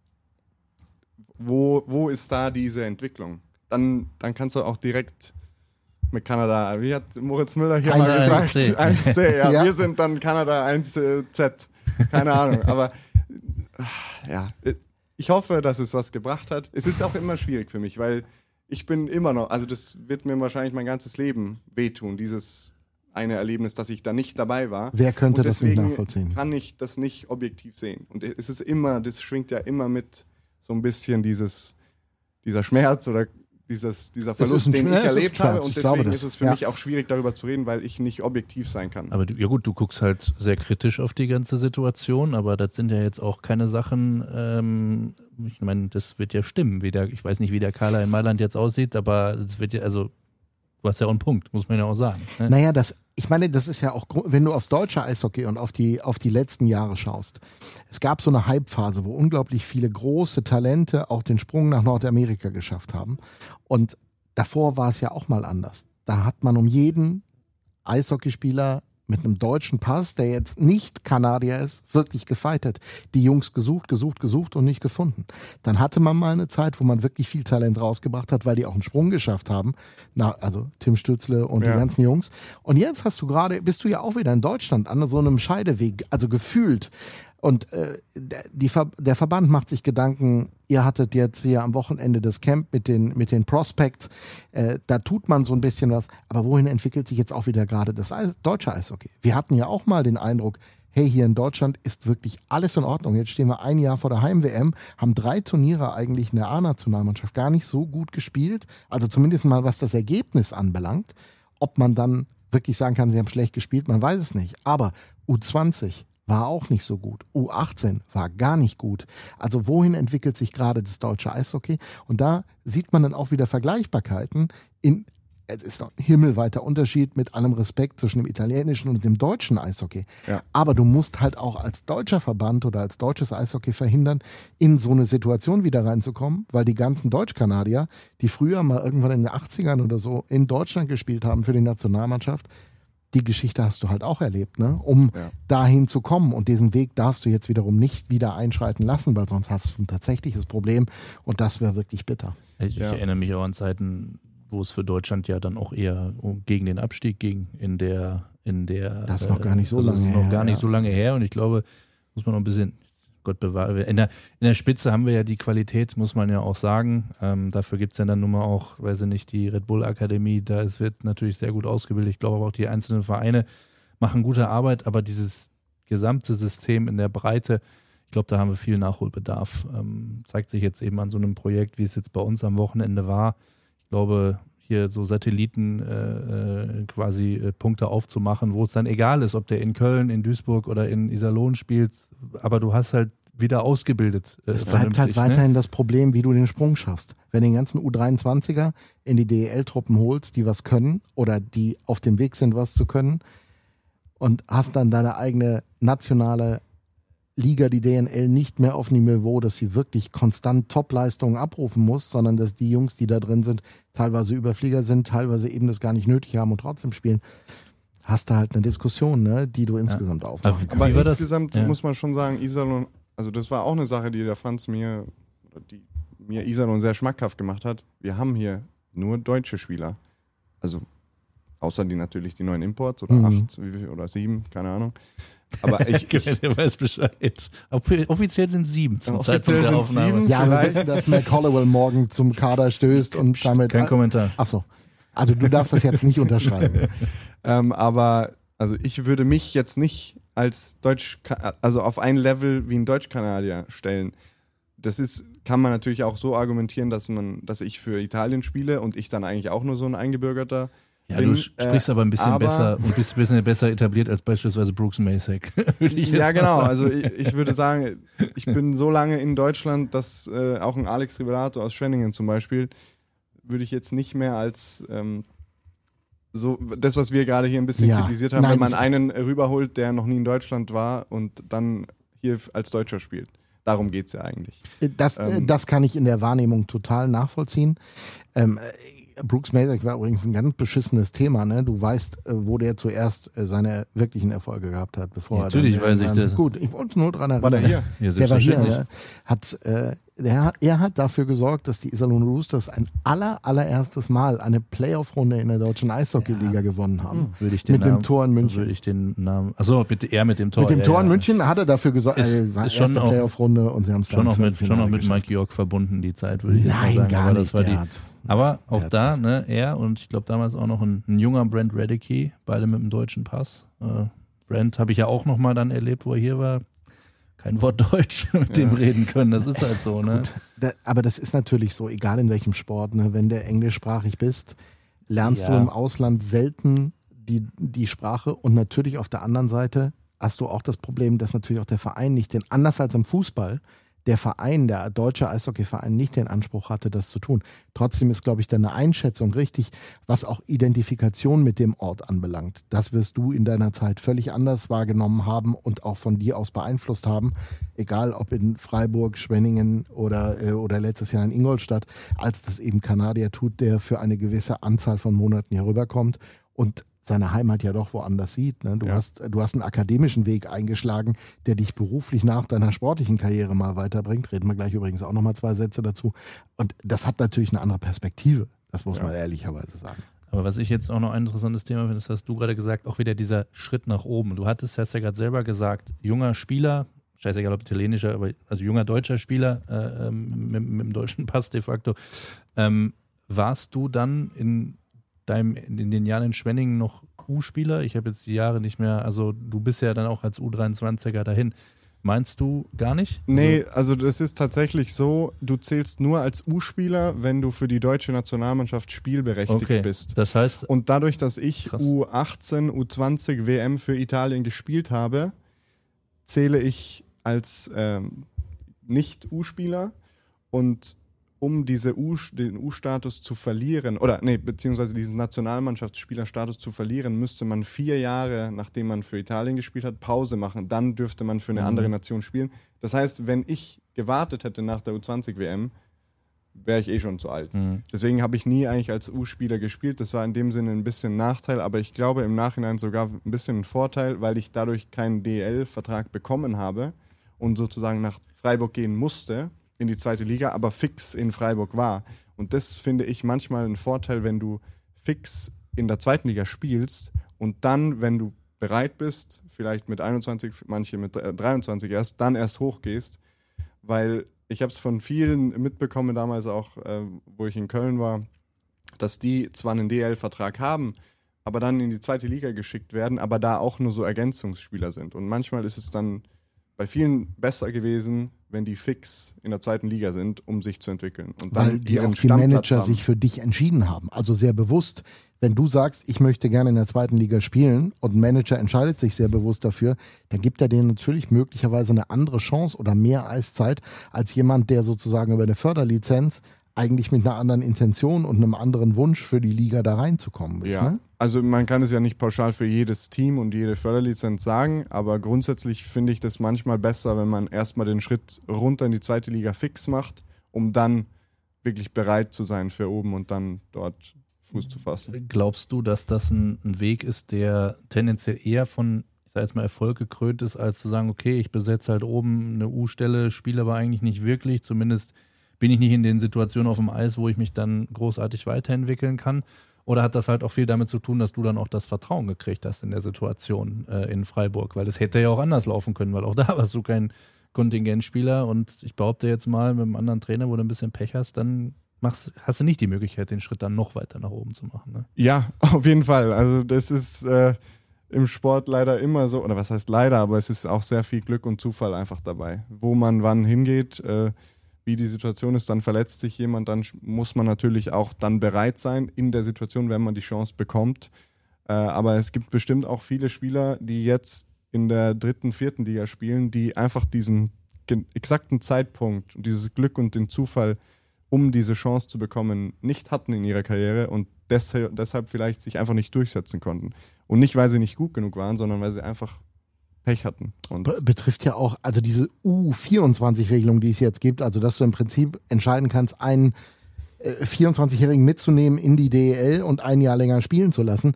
Wo ist da diese Entwicklung? Dann kannst du auch direkt mit Kanada, wie hat Moritz Müller hier mal gesagt, 1C, ja. Wir sind dann Kanada 1Z. Keine Ahnung, aber ja, ich hoffe, dass es was gebracht hat. Es ist auch immer schwierig für mich, weil ich bin immer noch, also das wird mir wahrscheinlich mein ganzes Leben wehtun, dieses eine Erlebnis, dass ich da nicht dabei war. Wer könnte das nicht nachvollziehen? Kann ich das nicht objektiv sehen. Und es ist immer, das schwingt ja immer mit so ein bisschen dieser Schmerz oder dieser Verlust, den ich erlebt habe, und deswegen ist es für mich auch schwierig, darüber zu reden, weil ich nicht objektiv sein kann. Aber ja gut, du guckst halt sehr kritisch auf die ganze Situation, aber das sind ja jetzt auch keine Sachen, ich meine, das wird ja stimmen, ich weiß nicht, wie der Kader in Mailand jetzt aussieht, aber das wird ja, also du hast ja auch einen Punkt, muss man ja auch sagen. Ne? Naja, ich meine, das ist ja auch, wenn du aufs deutsche Eishockey und auf die letzten Jahre schaust. Es gab so eine Hype-Phase, wo unglaublich viele große Talente auch den Sprung nach Nordamerika geschafft haben. Und davor war es ja auch mal anders. Da hat man um jeden Eishockeyspieler mit einem deutschen Pass, der jetzt nicht Kanadier ist, wirklich gefeitet. Die Jungs gesucht und nicht gefunden. Dann hatte man mal eine Zeit, wo man wirklich viel Talent rausgebracht hat, weil die auch einen Sprung geschafft haben. Also Tim Stützle und die ganzen Jungs. Und jetzt bist du ja auch wieder in Deutschland an so einem Scheideweg, also gefühlt. Und der Verband macht sich Gedanken, ihr hattet jetzt hier am Wochenende das Camp mit den Prospects, da tut man so ein bisschen was, aber wohin entwickelt sich jetzt auch wieder gerade das deutsche Eishockey? Wir hatten ja auch mal den Eindruck, hey, hier in Deutschland ist wirklich alles in Ordnung. Jetzt stehen wir ein Jahr vor der Heim-WM, haben 3 Turniere eigentlich in der A-Nationalmannschaft gar nicht so gut gespielt, also zumindest mal was das Ergebnis anbelangt. Ob man dann wirklich sagen kann, sie haben schlecht gespielt, man weiß es nicht. Aber U20 war auch nicht so gut. U18 war gar nicht gut. Also wohin entwickelt sich gerade das deutsche Eishockey? Und da sieht man dann auch wieder Vergleichbarkeiten. Es ist noch ein himmelweiter Unterschied mit allem Respekt zwischen dem italienischen und dem deutschen Eishockey. Ja. Aber du musst halt auch als deutscher Verband oder als deutsches Eishockey verhindern, in so eine Situation wieder reinzukommen, weil die ganzen Deutschkanadier, die früher mal irgendwann in den 80ern oder so in Deutschland gespielt haben für die Nationalmannschaft, die Geschichte hast du halt auch erlebt, ne? Um dahin zu kommen. Und diesen Weg darfst du jetzt wiederum nicht wieder einschreiten lassen, weil sonst hast du ein tatsächliches Problem und das wäre wirklich bitter. Ich erinnere mich auch an Zeiten, wo es für Deutschland ja dann auch eher gegen den Abstieg ging in der das ist noch gar nicht so lange her. Das ist noch gar nicht so lange her und ich glaube, muss man noch ein bisschen, Gott bewahre, in der Spitze haben wir ja die Qualität, muss man ja auch sagen. Dafür gibt es ja dann nun mal auch, weiß ich nicht, die Red Bull Akademie, wird natürlich sehr gut ausgebildet. Ich glaube aber auch die einzelnen Vereine machen gute Arbeit, aber dieses gesamte System in der Breite, ich glaube, da haben wir viel Nachholbedarf. Zeigt sich jetzt eben an so einem Projekt, wie es jetzt bei uns am Wochenende war. Ich glaube, hier so Satelliten quasi Punkte aufzumachen, wo es dann egal ist, ob der in Köln, in Duisburg oder in Iserlohn spielt, aber du hast halt wieder ausgebildet. Es bleibt halt weiterhin das Problem, wie du den Sprung schaffst. Wenn du den ganzen U23er in die DEL-Truppen holst, die was können oder die auf dem Weg sind, was zu können und hast dann deine eigene nationale Liga, die DNL, nicht mehr auf dem Niveau, dass sie wirklich konstant Top-Leistungen abrufen muss, sondern dass die Jungs, die da drin sind, teilweise Überflieger sind, teilweise eben das gar nicht nötig haben und trotzdem spielen, hast du halt eine Diskussion, ne, die du insgesamt aufmachen kannst. Aber insgesamt muss man schon sagen, Iserlohn, also das war auch eine Sache, die der Franz mir Iserlohn sehr schmackhaft gemacht hat. Wir haben hier nur deutsche Spieler. Also außer natürlich die neuen Imports oder 8 oder 7, keine Ahnung. Aber ich weiß Bescheid. Offiziell sind 7 zum Zeitpunkt der Aufnahme. 7, ja, wir wissen, dass Mac Hollowell morgen zum Kader stößt und damit... Kein Kommentar. Achso. Also du darfst das jetzt nicht unterschreiben. Aber also ich würde mich jetzt nicht als also auf ein Level wie ein Deutsch-Kanadier stellen. Kann man natürlich auch so argumentieren, dass ich für Italien spiele und ich dann eigentlich auch nur so ein Eingebürgerter Ja, du sprichst aber ein bisschen besser und bist ein bisschen besser etabliert als beispielsweise Brooks Macek. Ja, genau. Also ich würde sagen, ich bin so lange in Deutschland, dass auch ein Alex Riverato aus Schwenningen zum Beispiel, würde ich jetzt nicht mehr als so das, was wir gerade hier ein bisschen kritisiert haben, wenn man einen rüberholt, der noch nie in Deutschland war und dann hier als Deutscher spielt. Darum geht es ja eigentlich. Das kann ich in der Wahrnehmung total nachvollziehen. Brooks Macek war übrigens ein ganz beschissenes Thema, ne? Du weißt, wo der zuerst seine wirklichen Erfolge gehabt hat, bevor ja, natürlich weiß ich das. Gut, ich wollte nur dran erinnern. War der hier? Ja, der war hier. Er hat dafür gesorgt, dass die Iserlohn Roosters ein allererstes Mal eine Playoff-Runde in der deutschen Eishockey-Liga gewonnen haben. Mit dem Tor in München. Würde ich den Namen, achso, bitte eher mit dem Tor. Mit dem Tor in München hat er dafür gesorgt, war erste Playoff-Runde und sie haben es dann schon noch mit Mike York verbunden, die Zeit, würde ich jetzt mal sagen. Gar nicht. Aber auch da, ne, er und ich glaube damals auch noch ein junger Brent Radicke, beide mit dem deutschen Pass. Brent habe ich ja auch noch mal dann erlebt, wo er hier war. Kein Wort Deutsch mit dem reden können, das ist halt so, ne? Aber das ist natürlich so, egal in welchem Sport, ne? Wenn du englischsprachig bist, lernst du im Ausland selten die Sprache und natürlich auf der anderen Seite hast du auch das Problem, dass natürlich auch der Verein nicht anders als im Fußball der Verein, der deutsche Eishockeyverein, nicht den Anspruch hatte, das zu tun. Trotzdem ist, glaube ich, deine Einschätzung richtig, was auch Identifikation mit dem Ort anbelangt. Das wirst du in deiner Zeit völlig anders wahrgenommen haben und auch von dir aus beeinflusst haben, egal ob in Freiburg, Schwenningen oder letztes Jahr in Ingolstadt, als das eben Kanadier tut, der für eine gewisse Anzahl von Monaten hier rüberkommt und seine Heimat ja doch woanders sieht. Ne? Du hast einen akademischen Weg eingeschlagen, der dich beruflich nach deiner sportlichen Karriere mal weiterbringt. Reden wir gleich übrigens auch nochmal 2 Sätze dazu. Und das hat natürlich eine andere Perspektive. Das muss man ehrlicherweise sagen. Aber was ich jetzt auch noch ein interessantes Thema finde, das hast du gerade gesagt, auch wieder dieser Schritt nach oben. Du hast ja gerade selber gesagt, junger Spieler, scheißegal ob italienischer, aber also junger deutscher Spieler mit dem deutschen Pass de facto. Warst du dann in den Jahren in Schwenningen noch U-Spieler? Ich habe jetzt die Jahre nicht mehr, also du bist ja dann auch als U23er dahin. Meinst du gar nicht? Nee, also das ist tatsächlich so, du zählst nur als U-Spieler, wenn du für die deutsche Nationalmannschaft spielberechtigt bist. Das heißt, und dadurch, dass ich krass. U18, U20 WM für Italien gespielt habe, zähle ich als Nicht-U-Spieler und um den U-Status zu verlieren, beziehungsweise diesen Nationalmannschaftsspielerstatus zu verlieren, müsste man 4 Jahre, nachdem man für Italien gespielt hat, Pause machen. Dann dürfte man für eine andere Nation spielen. Das heißt, wenn ich gewartet hätte nach der U20-WM, wäre ich schon zu alt. Deswegen habe ich nie eigentlich als U-Spieler gespielt. Das war in dem Sinne ein bisschen ein Nachteil, aber ich glaube im Nachhinein sogar ein bisschen ein Vorteil, weil ich dadurch keinen DEL-Vertrag bekommen habe und sozusagen nach Freiburg gehen musste, in die 2. Liga, aber fix in Freiburg war. Und das finde ich manchmal ein Vorteil, wenn du fix in der 2. Liga spielst und dann, wenn du bereit bist, vielleicht mit 21, manche mit 23 dann erst hochgehst, weil ich habe es von vielen mitbekommen, damals auch, wo ich in Köln war, dass die zwar einen DL-Vertrag haben, aber dann in die 2. Liga geschickt werden, aber da auch nur so Ergänzungsspieler sind. Und manchmal ist es dann bei vielen besser gewesen, wenn die fix in der 2. Liga sind, um sich zu entwickeln. Und dann weil die auch die Manager sich für dich entschieden haben. Also sehr bewusst. Wenn du sagst, ich möchte gerne in der 2. Liga spielen und ein Manager entscheidet sich sehr bewusst dafür, dann gibt er dir natürlich möglicherweise eine andere Chance oder mehr Eiszeit als jemand, der sozusagen über eine Förderlizenz eigentlich mit einer anderen Intention und einem anderen Wunsch für die Liga da reinzukommen ist. Ja, ne? also man kann es ja nicht pauschal für jedes Team und jede Förderlizenz sagen, aber grundsätzlich finde ich das manchmal besser, wenn man erstmal den Schritt runter in die 2. Liga fix macht, um dann wirklich bereit zu sein für oben und dann dort Fuß zu fassen. Glaubst du, dass das ein Weg ist, der tendenziell eher von, ich sage jetzt mal, Erfolg gekrönt ist, als zu sagen, okay, ich besetze halt oben eine U-Stelle, spiele aber eigentlich nicht wirklich, zumindest bin ich nicht in den Situationen auf dem Eis, wo ich mich dann großartig weiterentwickeln kann? Oder hat das halt auch viel damit zu tun, dass du dann auch das Vertrauen gekriegt hast in der Situation in Freiburg? Weil das hätte ja auch anders laufen können, weil auch da warst du kein Kontingentspieler und ich behaupte jetzt mal, mit einem anderen Trainer, wo du ein bisschen Pech hast, dann hast du nicht die Möglichkeit, den Schritt dann noch weiter nach oben zu machen. Ne? Ja, auf jeden Fall. Also das ist im Sport leider immer so, oder was heißt leider, aber es ist auch sehr viel Glück und Zufall einfach dabei. Wo man wann hingeht, wie die Situation ist, dann verletzt sich jemand, dann muss man natürlich auch dann bereit sein in der Situation, wenn man die Chance bekommt. Aber es gibt bestimmt auch viele Spieler, die jetzt in der 3., 4. Liga spielen, die einfach diesen exakten Zeitpunkt und dieses Glück und den Zufall, um diese Chance zu bekommen, nicht hatten in ihrer Karriere und deshalb vielleicht sich einfach nicht durchsetzen konnten. Und nicht, weil sie nicht gut genug waren, sondern weil sie einfach Pech hatten. Und betrifft ja auch, also diese U24-Regelung, die es jetzt gibt, also dass du im Prinzip entscheiden kannst, einen 24-Jährigen mitzunehmen in die DEL und ein Jahr länger spielen zu lassen.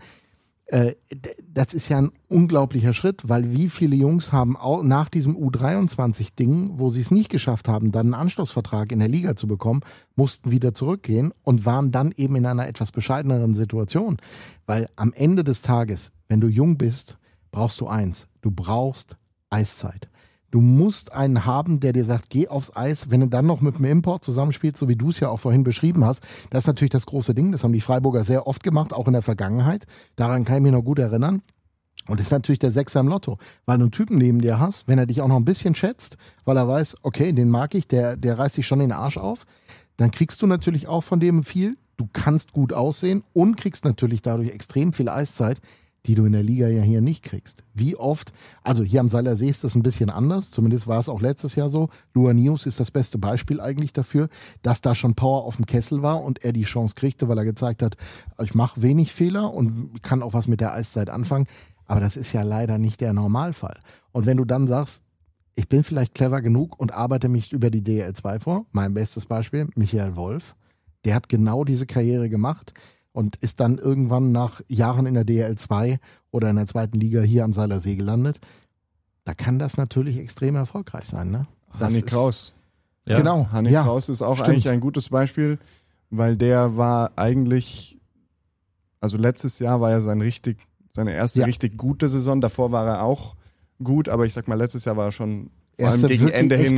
Das ist ja ein unglaublicher Schritt, weil wie viele Jungs haben auch nach diesem U23-Ding, wo sie es nicht geschafft haben, dann einen Anschlussvertrag in der Liga zu bekommen, mussten wieder zurückgehen und waren dann eben in einer etwas bescheideneren Situation. Weil am Ende des Tages, wenn du jung bist, brauchst du eins. Du brauchst Eiszeit. Du musst einen haben, der dir sagt, geh aufs Eis, wenn du dann noch mit dem Import zusammenspielst, so wie du es ja auch vorhin beschrieben hast. Das ist natürlich das große Ding. Das haben die Freiburger sehr oft gemacht, auch in der Vergangenheit. Daran kann ich mich noch gut erinnern. Und das ist natürlich der Sechser im Lotto. Weil du einen Typen neben dir hast, wenn er dich auch noch ein bisschen schätzt, weil er weiß, okay, den mag ich, der reißt sich schon den Arsch auf, dann kriegst du natürlich auch von dem viel. Du kannst gut aussehen und kriegst natürlich dadurch extrem viel Eiszeit. die du in der Liga ja hier nicht kriegst. Wie oft, also hier am Seiler See ist das ein bisschen anders, zumindest war es auch letztes Jahr so. Luanius ist das beste Beispiel eigentlich dafür, dass da schon Power auf dem Kessel war und er die Chance kriegte, weil er gezeigt hat, ich mache wenig Fehler und kann auch was mit der Eiszeit anfangen. Aber das ist ja leider nicht der Normalfall. Und wenn du dann sagst, ich bin vielleicht clever genug und arbeite mich über die DL2 vor, mein bestes Beispiel, Michael Wolf, der hat genau diese Karriere gemacht und ist dann irgendwann nach Jahren in der DL2 oder in der zweiten Liga hier am Seiler See gelandet. Da kann das natürlich extrem erfolgreich sein. Ne? Hanni Kraus. Ja. Genau. Hanni Kraus ist auch eigentlich ein gutes Beispiel, weil der war eigentlich, also letztes Jahr war ja seine erste richtig gute Saison. Davor war er auch gut, aber ich sag mal, letztes Jahr war er schon vor allem gegen Ende hin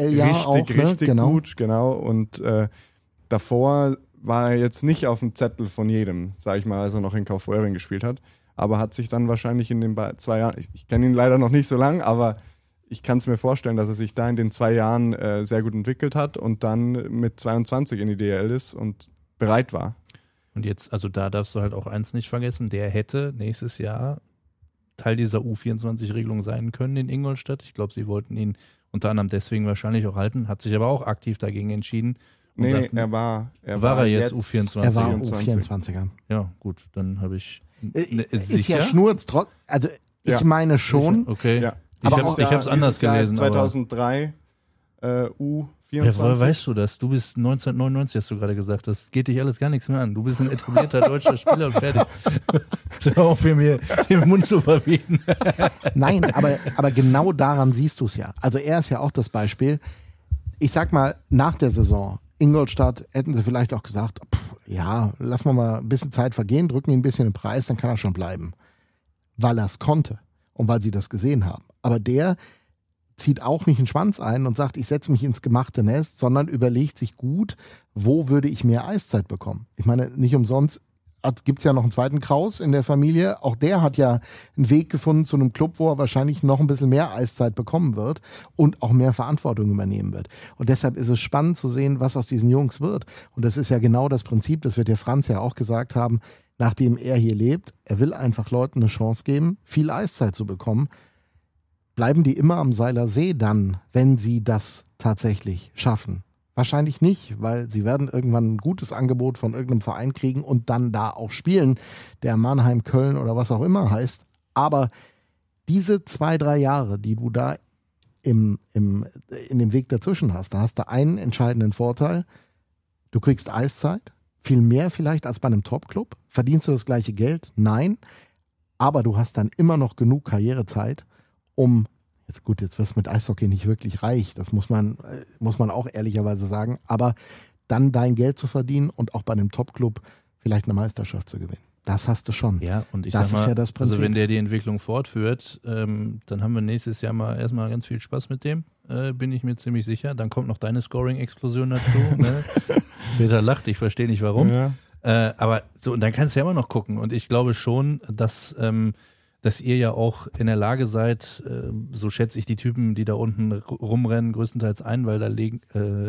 richtig gut. Genau. Und davor war er jetzt nicht auf dem Zettel von jedem, sag ich mal, als er noch in Kaufbeuren gespielt hat. Aber hat sich dann wahrscheinlich in den 2 Jahren, ich kenne ihn leider noch nicht so lang, aber ich kann es mir vorstellen, dass er sich da in den 2 Jahren sehr gut entwickelt hat und dann mit 22 in die DL ist und bereit war. Und jetzt, also da darfst du halt auch eins nicht vergessen, der hätte nächstes Jahr Teil dieser U24-Regelung sein können in Ingolstadt. Ich glaube, sie wollten ihn unter anderem deswegen wahrscheinlich auch halten, hat sich aber auch aktiv dagegen entschieden. Nee, sagten, er war jetzt U24? Er war U24er. Ja, gut, dann habe ich... Ist ja Schnurz, also ich meine schon. Okay. Ja. Ich habe es anders gelesen. 2003 U24. Ja, woher weißt du das? Du bist 1999, hast du gerade gesagt. Das geht dich alles gar nichts mehr an. Du bist ein etablierter deutscher Spieler und fertig. Hör auf, mir den Mund zu verbieten. Nein, aber genau daran siehst du es ja. Also er ist ja auch das Beispiel. Ich sag mal, nach der Saison Ingolstadt hätten sie vielleicht auch gesagt, lassen wir mal ein bisschen Zeit vergehen, drücken ihn ein bisschen den Preis, dann kann er schon bleiben. Weil er es konnte und weil sie das gesehen haben. Aber der zieht auch nicht den Schwanz ein und sagt, ich setze mich ins gemachte Nest, sondern überlegt sich gut, wo würde ich mehr Eiszeit bekommen. Ich meine, nicht umsonst gibt es ja noch einen zweiten Kraus in der Familie. Auch der hat ja einen Weg gefunden zu einem Club, wo er wahrscheinlich noch ein bisschen mehr Eiszeit bekommen wird und auch mehr Verantwortung übernehmen wird. Und deshalb ist es spannend zu sehen, was aus diesen Jungs wird. Und das ist ja genau das Prinzip, das wird der Franz ja auch gesagt haben, nachdem er hier lebt. Er will einfach Leuten eine Chance geben, viel Eiszeit zu bekommen. Bleiben die immer am Seiler See dann, wenn sie das tatsächlich schaffen? Wahrscheinlich nicht, weil sie werden irgendwann ein gutes Angebot von irgendeinem Verein kriegen und dann da auch spielen, der Mannheim, Köln oder was auch immer heißt. Aber diese 2-3 Jahre, die du da in dem Weg dazwischen hast, da hast du einen entscheidenden Vorteil. Du kriegst Eiszeit, viel mehr vielleicht als bei einem Top-Club. Verdienst du das gleiche Geld? Nein. Aber du hast dann immer noch genug Karrierezeit, um... Jetzt wirst du mit Eishockey nicht wirklich reich, das muss man auch ehrlicherweise sagen, aber dann dein Geld zu verdienen und auch bei einem Top-Club vielleicht eine Meisterschaft zu gewinnen. Das hast du schon. Ja, und ich das sag mal, ist ja das Prinzip. Also wenn der die Entwicklung fortführt, dann haben wir nächstes Jahr mal erstmal ganz viel Spaß mit dem, bin ich mir ziemlich sicher. Dann kommt noch deine Scoring-Explosion dazu. Ne? Peter lacht, ich verstehe nicht warum. Ja. Aber so, und dann kannst du ja immer noch gucken. Und ich glaube schon, dass ihr ja auch in der Lage seid, so schätze ich die Typen, die da unten rumrennen, größtenteils ein, weil da liegt,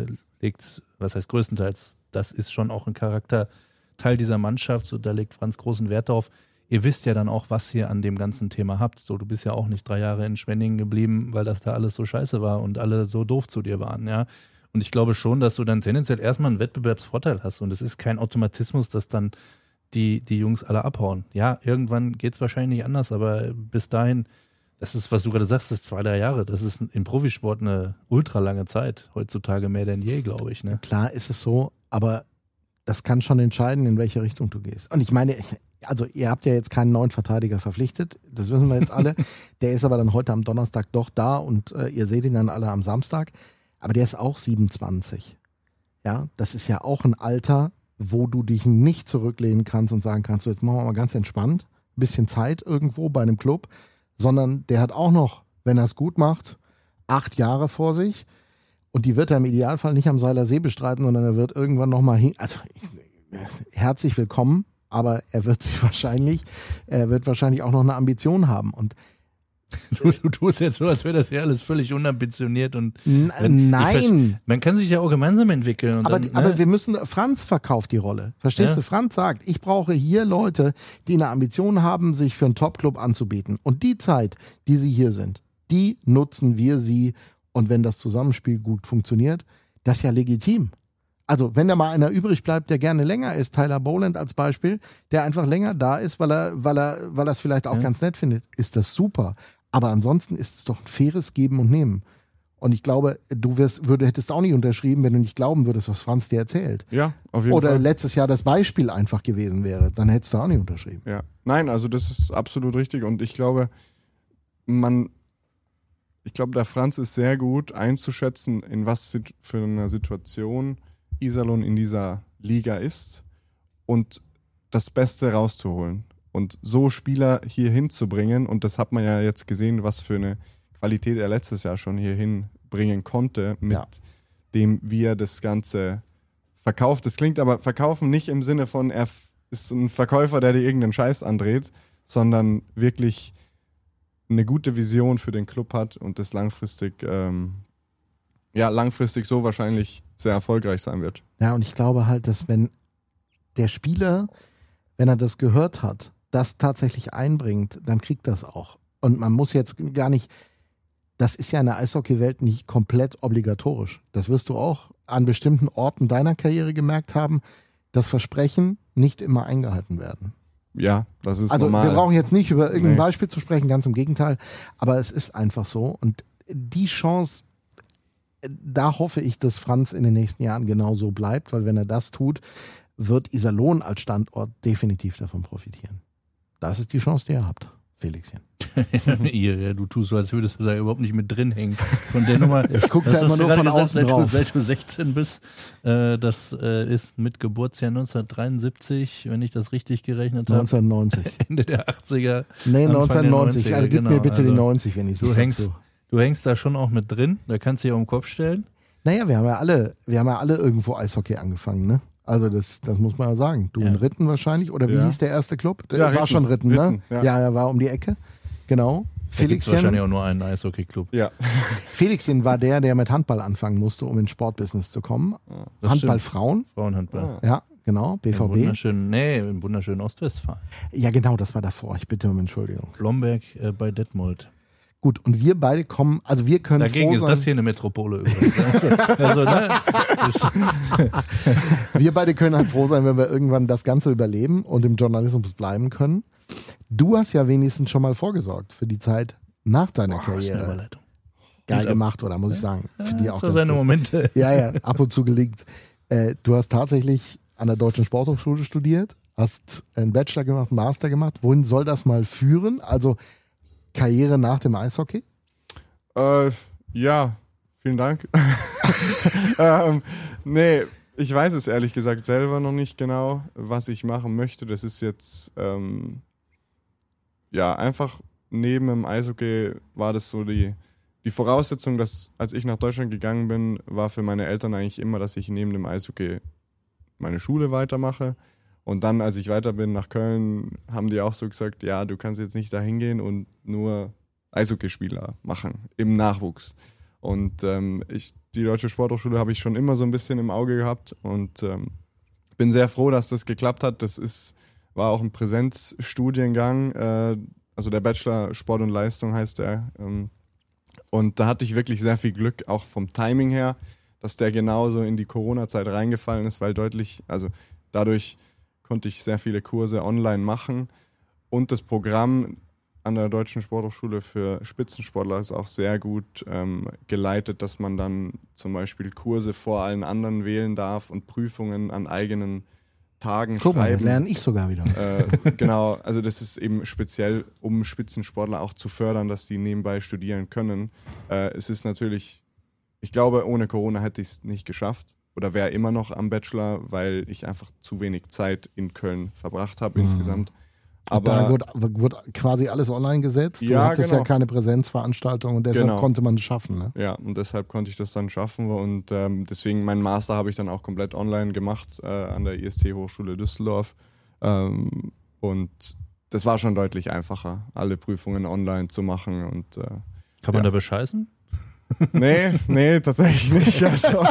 was heißt größtenteils, das ist schon auch ein Charakterteil dieser Mannschaft, so da legt Franz großen Wert drauf. Ihr wisst ja dann auch, was ihr an dem ganzen Thema habt. So, du bist ja auch nicht 3 Jahre in Schwenningen geblieben, weil das da alles so scheiße war und alle so doof zu dir waren, ja. Und ich glaube schon, dass du dann tendenziell erstmal einen Wettbewerbsvorteil hast und es ist kein Automatismus, dass dann die Jungs alle abhauen. Ja, irgendwann geht es wahrscheinlich nicht anders, aber bis dahin, das ist, was du gerade sagst, das ist 2-3 Jahre. Das ist im Profisport eine ultra lange Zeit. Heutzutage mehr denn je, glaube ich. Ne? Klar ist es so, aber das kann schon entscheiden, in welche Richtung du gehst. Und ich meine, also ihr habt ja jetzt keinen neuen Verteidiger verpflichtet, das wissen wir jetzt alle. Der ist aber dann heute am Donnerstag doch da und ihr seht ihn dann alle am Samstag. Aber der ist auch 27. Ja, das ist ja auch ein Alter, wo du dich nicht zurücklehnen kannst und sagen kannst, so jetzt machen wir mal ganz entspannt, ein bisschen Zeit irgendwo bei einem Club, sondern der hat auch noch, wenn er es gut macht, 8 Jahre vor sich und die wird er im Idealfall nicht am Seiler See bestreiten, sondern er wird irgendwann nochmal also herzlich willkommen, aber er wird wahrscheinlich auch noch eine Ambition haben und Du tust jetzt so, als wäre das ja alles völlig unambitioniert und Nein. Man kann sich ja auch gemeinsam entwickeln. Und Aber wir müssen, Franz verkauft die Rolle. Verstehst du? Franz sagt, ich brauche hier Leute, die eine Ambition haben, sich für einen Top-Club anzubieten. Und die Zeit, die sie hier sind, die nutzen wir sie. Und wenn das Zusammenspiel gut funktioniert, das ist ja legitim. Also, wenn da mal einer übrig bleibt, der gerne länger ist, Tyler Boland als Beispiel, der einfach länger da ist, weil er es vielleicht auch ganz nett findet, ist das super. Aber ansonsten ist es doch ein faires Geben und Nehmen. Und ich glaube, hättest auch nicht unterschrieben, wenn du nicht glauben würdest, was Franz dir erzählt. Ja, auf jeden Fall. Oder letztes Jahr das Beispiel einfach gewesen wäre, dann hättest du auch nicht unterschrieben. Ja, nein, also das ist absolut richtig. Und ich glaube, der Franz ist sehr gut einzuschätzen, in was für einer Situation Iserlohn in dieser Liga ist und das Beste rauszuholen. Und so Spieler hier hinzubringen, und das hat man ja jetzt gesehen, was für eine Qualität er letztes Jahr schon hier hinbringen konnte, mit dem, wie er das Ganze verkauft. Das klingt aber verkaufen nicht im Sinne von, er ist ein Verkäufer, der dir irgendeinen Scheiß andreht, sondern wirklich eine gute Vision für den Club hat und das langfristig so wahrscheinlich sehr erfolgreich sein wird. Ja, und ich glaube halt, dass wenn der Spieler, wenn er das gehört hat, das tatsächlich einbringt, dann kriegt das auch. Und man muss jetzt gar nicht, das ist ja in der Eishockey-Welt nicht komplett obligatorisch. Das wirst du auch an bestimmten Orten deiner Karriere gemerkt haben, dass Versprechen nicht immer eingehalten werden. Ja, das ist normal. Also wir brauchen jetzt nicht über irgendein Beispiel zu sprechen, ganz im Gegenteil, aber es ist einfach so. Und die Chance, da hoffe ich, dass Franz in den nächsten Jahren genauso bleibt, weil wenn er das tut, wird Iserlohn als Standort definitiv davon profitieren. Das ist die Chance, die ihr habt, Felixchen. Du tust so, als würdest du da überhaupt nicht mit drin hängen. Von der Nummer. Ich gucke da immer nur von außen drauf. Seit du 16 bist, das ist mit Geburtsjahr 1973, wenn ich das richtig gerechnet habe. 1990. Ende der 80er. Nee, 1990. Also gib mir bitte die 90, wenn ich du hängst da schon auch mit drin, da kannst du dich auf den Kopf stellen. Naja, wir haben ja alle irgendwo Eishockey angefangen, ne? Also das muss man ja sagen. Du in Ritten wahrscheinlich, oder wie hieß der erste Club? Der war Ritten. schon Ritten, ne? Ja, er war um die Ecke. Genau. Da gibt es wahrscheinlich auch nur einen Eishockey-Club. Ja. Felixchen war der mit Handball anfangen musste, um ins Sportbusiness zu kommen. Das Handball stimmt. Frauen. Frauenhandball. Ja, genau. BVB. Im wunderschönen Ostwestfalen. Ja, genau, das war davor. Ich bitte um Entschuldigung. Blomberg bei Detmold. Gut, und wir beide kommen, also wir können dagegen froh sein. Ist das hier eine Metropole übrigens. Also, wir beide können halt froh sein, wenn wir irgendwann das Ganze überleben und im Journalismus bleiben können. Du hast ja wenigstens schon mal vorgesorgt für die Zeit nach deiner Karriere. Geil gemacht, oder muss ich sagen. Für die auch so seine Momente. Ja, ab und zu gelingt. Du hast tatsächlich an der Deutschen Sporthochschule studiert, hast einen Bachelor gemacht, einen Master gemacht. Wohin soll das mal führen? Also Karriere nach dem Eishockey? Ja, vielen Dank. Nee, ich weiß es ehrlich gesagt selber noch nicht genau, was ich machen möchte. Das ist jetzt einfach neben dem Eishockey war das so die Voraussetzung, dass als ich nach Deutschland gegangen bin, war für meine Eltern eigentlich immer, dass ich neben dem Eishockey meine Schule weitermache. Und dann, als ich weiter bin nach Köln, haben die auch so gesagt, ja, du kannst jetzt nicht da hingehen und nur Eishockeyspieler machen im Nachwuchs. Und die Deutsche Sporthochschule habe ich schon immer so ein bisschen im Auge gehabt und bin sehr froh, dass das geklappt hat. War auch ein Präsenzstudiengang, also der Bachelor Sport und Leistung heißt der. Und da hatte ich wirklich sehr viel Glück, auch vom Timing her, dass der genauso in die Corona-Zeit reingefallen ist, weil dadurch konnte ich sehr viele Kurse online machen und das Programm an der Deutschen Sporthochschule für Spitzensportler ist auch sehr gut geleitet, dass man dann zum Beispiel Kurse vor allen anderen wählen darf und Prüfungen an eigenen Tagen Guck mal, schreiben. das lerne ich sogar wieder. Genau, also das ist eben speziell, um Spitzensportler auch zu fördern, dass die nebenbei studieren können. Es ist natürlich, ich glaube, ohne Corona hätte ich es nicht geschafft. Oder wäre immer noch am Bachelor, weil ich einfach zu wenig Zeit in Köln verbracht habe insgesamt. Aber da wurde quasi alles online gesetzt. Du Ja, hattest genau. ja keine Präsenzveranstaltung und deshalb Genau. konnte man es schaffen. Ne? Ja, und deshalb konnte ich das dann schaffen. Und deswegen, meinen Master habe ich dann auch komplett online gemacht an der IST Hochschule Düsseldorf. Und das war schon deutlich einfacher, alle Prüfungen online zu machen. Und kann man da bescheißen? Nee, tatsächlich nicht. Also,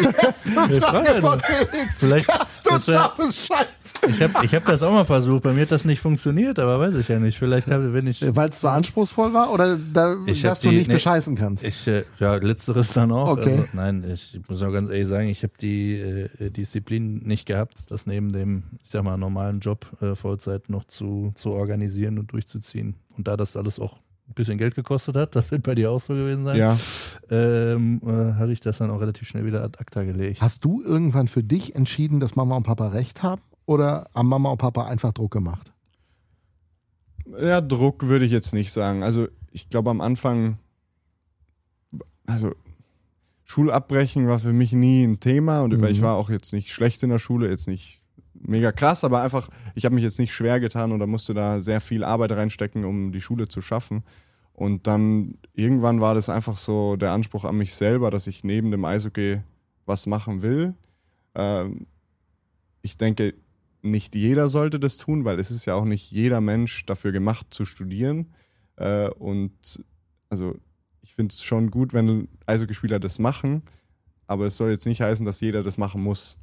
vielleicht kannst du da bescheißen. Ich hab das auch mal versucht, bei mir hat das nicht funktioniert, aber weiß ich ja nicht. Vielleicht wenn ich. Weil es so anspruchsvoll war oder dass du nicht bescheißen kannst? Ja, letzteres dann auch. Okay. Also, nein, ich muss auch ganz ehrlich sagen, ich habe die Disziplin nicht gehabt, das neben dem, ich sag mal, normalen Job Vollzeit noch zu organisieren und durchzuziehen. Und da das alles auch ein bisschen Geld gekostet hat, das wird bei dir auch so gewesen sein, ja. Hatte ich das dann auch relativ schnell wieder ad acta gelegt. Hast du irgendwann für dich entschieden, dass Mama und Papa recht haben oder haben Mama und Papa einfach Druck gemacht? Ja, Druck würde ich jetzt nicht sagen. Also ich glaube am Anfang, also Schulabbrechen war für mich nie ein Thema und ich war auch jetzt nicht schlecht in der Schule, jetzt nicht mega krass, aber einfach, ich habe mich jetzt nicht schwer getan oder musste da sehr viel Arbeit reinstecken, um die Schule zu schaffen. Und dann irgendwann war das einfach so der Anspruch an mich selber, dass ich neben dem Eishockey was machen will. Ich denke, nicht jeder sollte das tun, weil es ist ja auch nicht jeder Mensch dafür gemacht zu studieren. Und also ich finde es schon gut, wenn Eishockeyspieler das machen, aber es soll jetzt nicht heißen, dass jeder das machen muss.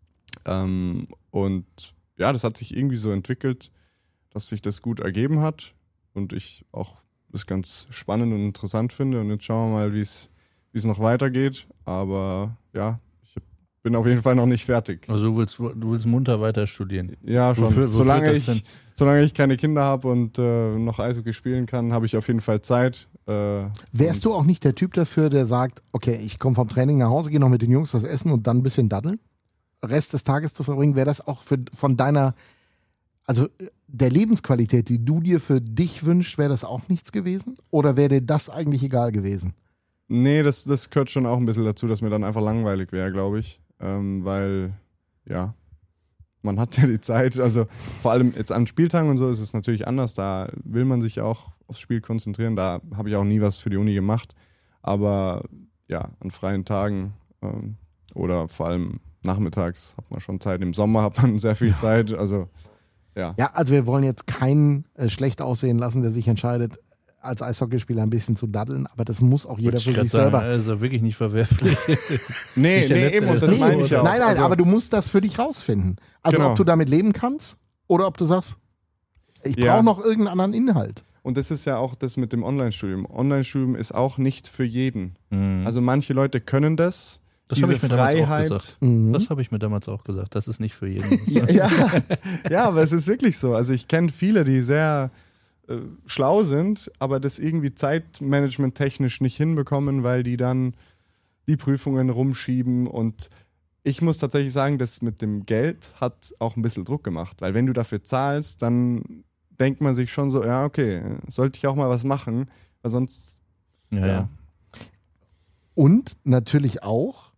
Und ja, das hat sich irgendwie so entwickelt, dass sich das gut ergeben hat und ich auch das ganz spannend und interessant finde. Und jetzt schauen wir mal, wie es noch weitergeht. Aber ja, ich bin auf jeden Fall noch nicht fertig. Also du willst munter weiter studieren? Ja, schon. Wofür solange ich keine Kinder habe und noch Eishockey spielen kann, habe ich auf jeden Fall Zeit. Wärst du auch nicht der Typ dafür, der sagt, okay, ich komme vom Training nach Hause, gehe noch mit den Jungs was essen und dann ein bisschen daddeln? Rest des Tages zu verbringen, wäre das auch von deiner, also der Lebensqualität, die du dir für dich wünschst, wäre das auch nichts gewesen? Oder wäre dir das eigentlich egal gewesen? Nee, das gehört schon auch ein bisschen dazu, dass mir dann einfach langweilig wäre, glaube ich. Weil, ja, man hat ja die Zeit, also vor allem jetzt an Spieltagen und so ist es natürlich anders, da will man sich auch aufs Spiel konzentrieren, da habe ich auch nie was für die Uni gemacht, aber ja, an freien Tagen oder vor allem nachmittags hat man schon Zeit, im Sommer hat man sehr viel Zeit, also ja. Ja, also wir wollen jetzt keinen schlecht aussehen lassen, der sich entscheidet, als Eishockeyspieler ein bisschen zu daddeln, aber das muss auch jeder für sich selber. Das ist ja wirklich nicht verwerflich. nee, eben, und das meine ich auch. Nein, also, aber du musst das für dich rausfinden. Also genau. Ob du damit leben kannst oder ob du sagst, ich brauche noch irgendeinen anderen Inhalt. Und das ist ja auch das mit dem Online-Studium. Online-Studium ist auch nicht für jeden. Also manche Leute können das. Das habe ich mir damals auch gesagt. Das habe ich mir damals auch gesagt. Das ist nicht für jeden. ja, aber es ist wirklich so. Also ich kenne viele, die sehr schlau sind, aber das irgendwie zeitmanagement-technisch nicht hinbekommen, weil die dann die Prüfungen rumschieben. Und ich muss tatsächlich sagen, das mit dem Geld hat auch ein bisschen Druck gemacht. Weil wenn du dafür zahlst, dann denkt man sich schon so, ja okay, sollte ich auch mal was machen, weil sonst... Ja. Und natürlich auch,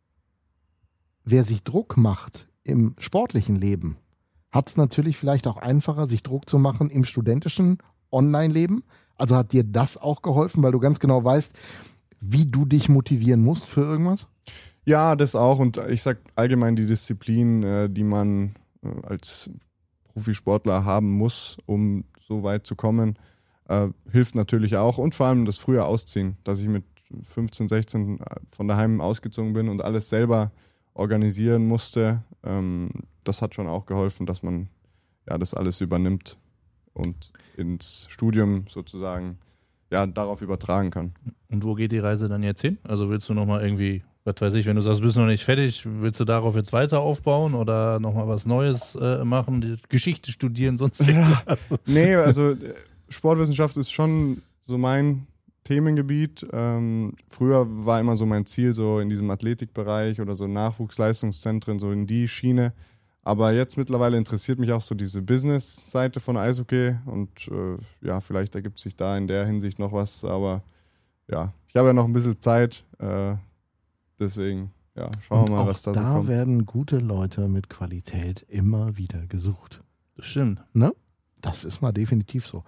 wer sich Druck macht im sportlichen Leben, hat es natürlich vielleicht auch einfacher, sich Druck zu machen im studentischen Online-Leben. Also hat dir das auch geholfen, weil du ganz genau weißt, wie du dich motivieren musst für irgendwas? Ja, das auch. Und ich sag allgemein die Disziplin, die man als Profisportler haben muss, um so weit zu kommen, hilft natürlich auch. Und vor allem das frühe Ausziehen, dass ich mit 15, 16 von daheim ausgezogen bin und alles selber organisieren musste. Das hat schon auch geholfen, dass man ja das alles übernimmt und ins Studium sozusagen ja darauf übertragen kann. Und wo geht die Reise dann jetzt hin? Also willst du nochmal irgendwie, was weiß ich, wenn du sagst, du bist noch nicht fertig, willst du darauf jetzt weiter aufbauen oder nochmal was Neues machen, die Geschichte studieren, sonst irgendwas? Nee, also Sportwissenschaft ist schon so mein Themengebiet. Früher war immer so mein Ziel, so in diesem Athletikbereich oder so Nachwuchsleistungszentren, so in die Schiene. Aber jetzt mittlerweile interessiert mich auch so diese Business-Seite von Eishockey und ja, vielleicht ergibt sich da in der Hinsicht noch was, aber ja, ich habe ja noch ein bisschen Zeit, deswegen, ja, schauen wir mal, was da so kommt. Da werden gute Leute mit Qualität immer wieder gesucht. Das stimmt. Ne? Das ist mal definitiv so.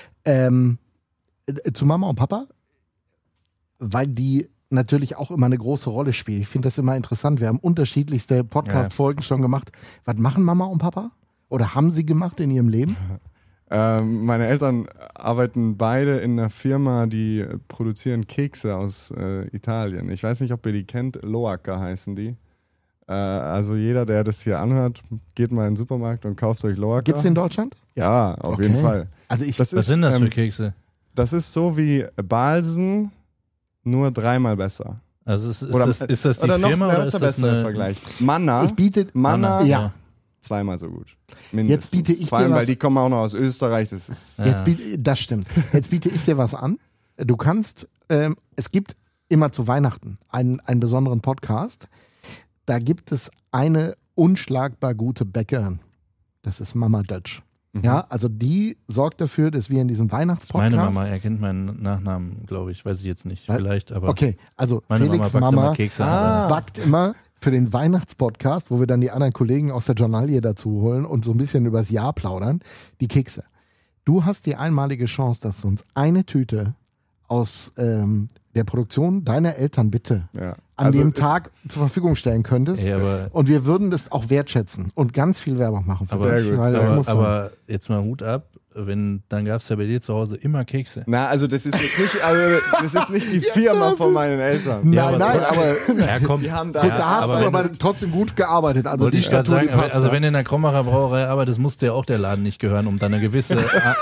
Zu Mama und Papa, weil die natürlich auch immer eine große Rolle spielen. Ich finde das immer interessant. Wir haben unterschiedlichste Podcast-Folgen schon gemacht. Was machen Mama und Papa? Oder haben sie gemacht in ihrem Leben? Meine Eltern arbeiten beide in einer Firma, die produzieren Kekse aus Italien. Ich weiß nicht, ob ihr die kennt. Loaca heißen die. Also jeder, der das hier anhört, geht mal in den Supermarkt und kauft euch Loaca. Gibt's in Deutschland? Ja, auf jeden Fall. Also ich, Was sind das für Kekse? Das ist so wie Balsen, nur 3-mal besser. Also ist das die Firma oder ist das bessere Vergleich? Manna, ich biete ja. 2-mal so so gut. Mindestens. Jetzt biete ich Vor allem, dir was, weil die kommen auch noch aus Österreich. Das ist das stimmt. Jetzt biete ich dir was an. Du kannst, es gibt immer zu Weihnachten einen besonderen Podcast. Da gibt es eine unschlagbar gute Bäckerin. Das ist Mama Dutch. Ja, also die sorgt dafür, dass wir in diesem Weihnachtspodcast... Meine Mama erkennt meinen Nachnamen, glaube ich. Weiß ich jetzt nicht. Vielleicht, aber... Okay, also meine Felix Mama backt immer Kekse. Backt immer für den Weihnachtspodcast, wo wir dann die anderen Kollegen aus der Journalie dazu holen und so ein bisschen übers Jahr plaudern, die Kekse. Du hast die einmalige Chance, dass du uns eine Tüte aus der Produktion deiner Eltern bitte an dem Tag zur Verfügung stellen könntest. Und wir würden das auch wertschätzen und ganz viel Werbung machen. Aber jetzt mal Hut ab, dann gab es ja bei dir zu Hause immer Kekse. Na, also das ist jetzt nicht, das ist nicht die Firma von meinen Eltern. Nein, aber die haben da hast du aber trotzdem gut gearbeitet. Also wollte ich gerade sagen, also wenn du in der Krommacher Brauerei arbeitest, muss dir auch der Laden nicht gehören, um dann eine gewisse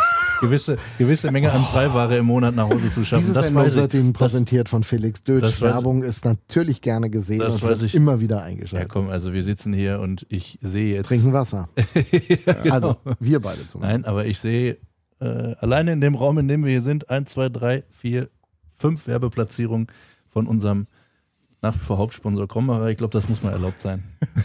Menge an Freiware im Monat nach Hause zu schaffen. Diese Sendung wird Ihnen präsentiert von Felix Dötsch. Werbung ist natürlich gerne gesehen und wird immer wieder eingeschaltet. Ja komm, also wir sitzen hier und ich sehe jetzt... Trinken Wasser. Ja, genau. Also wir beide zum Beispiel. Nein, aber ich sehe alleine in dem Raum, in dem wir hier sind, 1, 2, 3, 4, 5 Werbeplatzierungen von unserem nach wie vor Hauptsponsor Krommacher. Ich glaube, das muss mal erlaubt sein.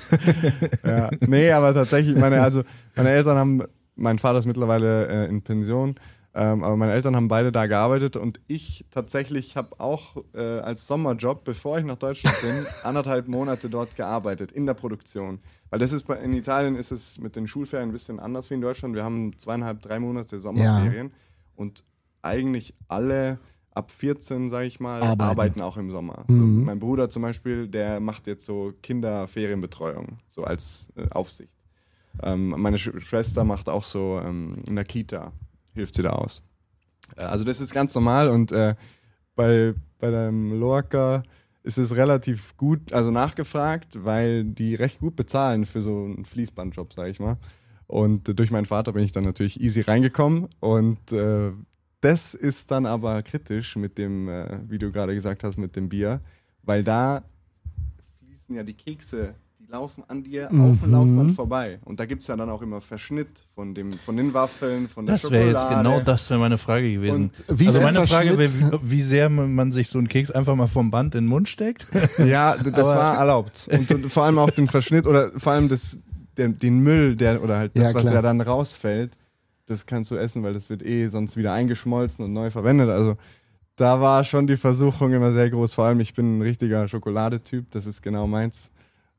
Ja, nee, aber tatsächlich, meine Eltern haben... Mein Vater ist mittlerweile in Pension, aber meine Eltern haben beide da gearbeitet und ich tatsächlich habe auch als Sommerjob, bevor ich nach Deutschland bin, 1,5 Monate dort gearbeitet in der Produktion. Weil in Italien ist es mit den Schulferien ein bisschen anders wie in Deutschland. Wir haben 2,5, 3 Monate Sommerferien und eigentlich alle ab 14, sage ich mal, arbeiten auch im Sommer. So, mein Bruder zum Beispiel, der macht jetzt so Kinderferienbetreuung, so als Aufsicht. Meine Schwester macht auch so in der Kita, hilft sie da aus. Also das ist ganz normal und bei dem Loaca ist es relativ gut, also nachgefragt, weil die recht gut bezahlen für so einen Fließbandjob, sag ich mal. Und durch meinen Vater bin ich dann natürlich easy reingekommen und das ist dann aber kritisch mit dem, wie du gerade gesagt hast, mit dem Bier, weil da fließen ja die Kekse, laufen an dir auf dem Laufband vorbei. Und da gibt es ja dann auch immer Verschnitt von den Waffeln, von der Schokolade. Das wäre meine Frage gewesen. Also meine Frage wäre, wie sehr man sich so einen Keks einfach mal vom Band in den Mund steckt. Ja, das war erlaubt. Und vor allem auch den Verschnitt oder vor allem den Müll, was ja dann rausfällt, das kannst du essen, weil das wird sonst wieder eingeschmolzen und neu verwendet. Also da war schon die Versuchung immer sehr groß. Vor allem, ich bin ein richtiger Schokoladetyp, das ist genau meins.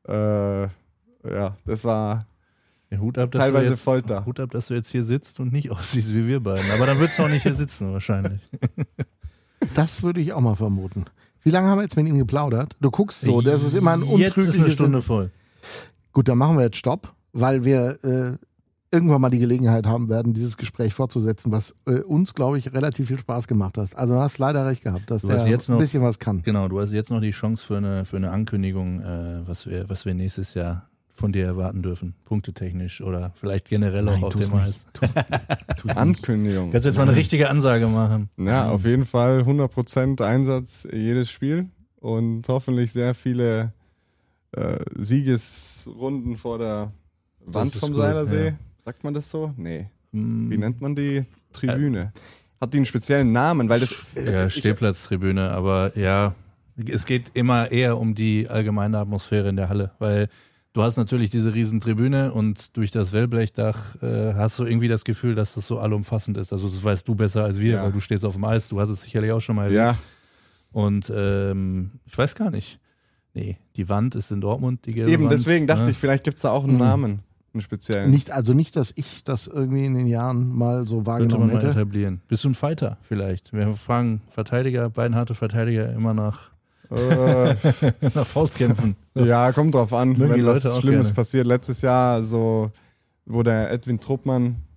Das war Hut ab, teilweise Folter. Hut ab, dass du jetzt hier sitzt und nicht aussiehst wie wir beiden. Aber dann würdest du auch nicht hier sitzen wahrscheinlich. Das würde ich auch mal vermuten. Wie lange haben wir jetzt mit ihm geplaudert? Du guckst so, das ist immer ein untrügliches... Jetzt ist eine Stunde voll. Gut, dann machen wir jetzt Stopp, weil wir irgendwann mal die Gelegenheit haben werden, dieses Gespräch fortzusetzen, was uns, glaube ich, relativ viel Spaß gemacht hat. Also du hast leider recht gehabt, dass der jetzt noch ein bisschen was kann. Genau, du hast jetzt noch die Chance für eine Ankündigung, was wir nächstes Jahr von dir erwarten dürfen, punktetechnisch oder vielleicht generell auch auf dem Eis. Ankündigung. Kannst jetzt mal eine richtige Ansage machen. Ja, auf jeden Fall 100% Einsatz jedes Spiel und hoffentlich sehr viele Siegesrunden vor der Wand vom Seilersee. Ja. Sagt man das so? Nee. Wie nennt man die Tribüne? Hat die einen speziellen Namen? Weil das Stehplatztribüne, aber ja, es geht immer eher um die allgemeine Atmosphäre in der Halle, weil du hast natürlich diese riesen Tribüne und durch das Wellblechdach hast du irgendwie das Gefühl, dass das so allumfassend ist. Also das weißt du besser als wir, weil du stehst auf dem Eis, du hast es sicherlich auch schon mal erlebt. Ja. Und ich weiß gar nicht. Nee, die Wand ist in Dortmund, die gelbe Eben, Wand. Deswegen dachte ich, vielleicht gibt es da auch einen Namen. Einen speziellen. Nicht, dass ich das irgendwie in den Jahren mal so wahrgenommen hätte. Könnte man mal hätte. etablieren. Bist du ein Fighter vielleicht? Wir fragen Verteidiger, beinharte Verteidiger immer nach Faustkämpfen. Ja, kommt drauf an, wenn was Schlimmes passiert. Letztes Jahr so, wo der Edwin Truppmann,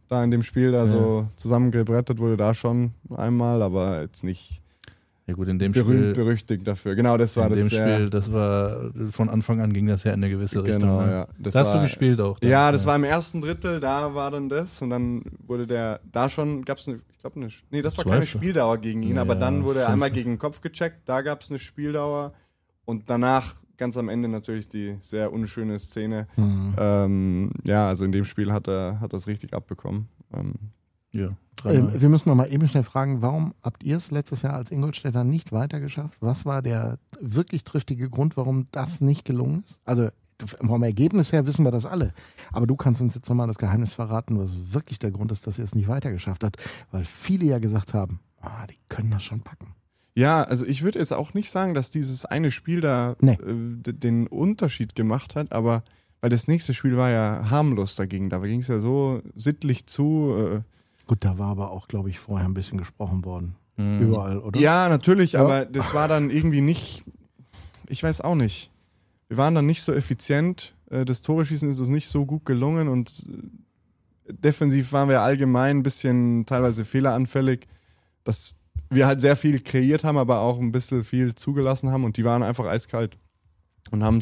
da in dem Spiel da so zusammengebrettet wurde, da schon einmal, aber jetzt nicht Ja gut, in dem berühmt-berüchtigt dafür. Genau, das war das. In dem Spiel, das war, von Anfang an ging das ja in eine gewisse Richtung. Genau, Ne? ja. Das hast du gespielt auch. Dann, ja, das war im ersten Drittel, da war dann das und dann wurde da schon, gab es das war keine Spieldauer gegen ihn, aber dann wurde er einmal gegen den Kopf gecheckt, da gab es eine Spieldauer und danach ganz am Ende natürlich die sehr unschöne Szene. Also in dem Spiel hat er es richtig abbekommen. Wir müssen noch mal eben schnell fragen, warum habt ihr es letztes Jahr als Ingolstädter nicht weitergeschafft? Was war der wirklich triftige Grund, warum das nicht gelungen ist? Also vom Ergebnis her wissen wir das alle. Aber du kannst uns jetzt nochmal das Geheimnis verraten, was wirklich der Grund ist, dass ihr es nicht weitergeschafft habt. Weil viele ja gesagt haben, die können das schon packen. Ja, also ich würde jetzt auch nicht sagen, dass dieses eine Spiel da den Unterschied gemacht hat, aber weil das nächste Spiel war ja harmlos dagegen. Da ging es ja so sittlich zu. Gut, da war aber auch, glaube ich, vorher ein bisschen gesprochen worden. Überall, oder? Ja, natürlich, aber das war dann irgendwie nicht, ich weiß auch nicht. Wir waren dann nicht so effizient. Das Tore-Schießen ist uns nicht so gut gelungen und defensiv waren wir allgemein ein bisschen teilweise fehleranfällig, dass wir halt sehr viel kreiert haben, aber auch ein bisschen viel zugelassen haben und die waren einfach eiskalt und haben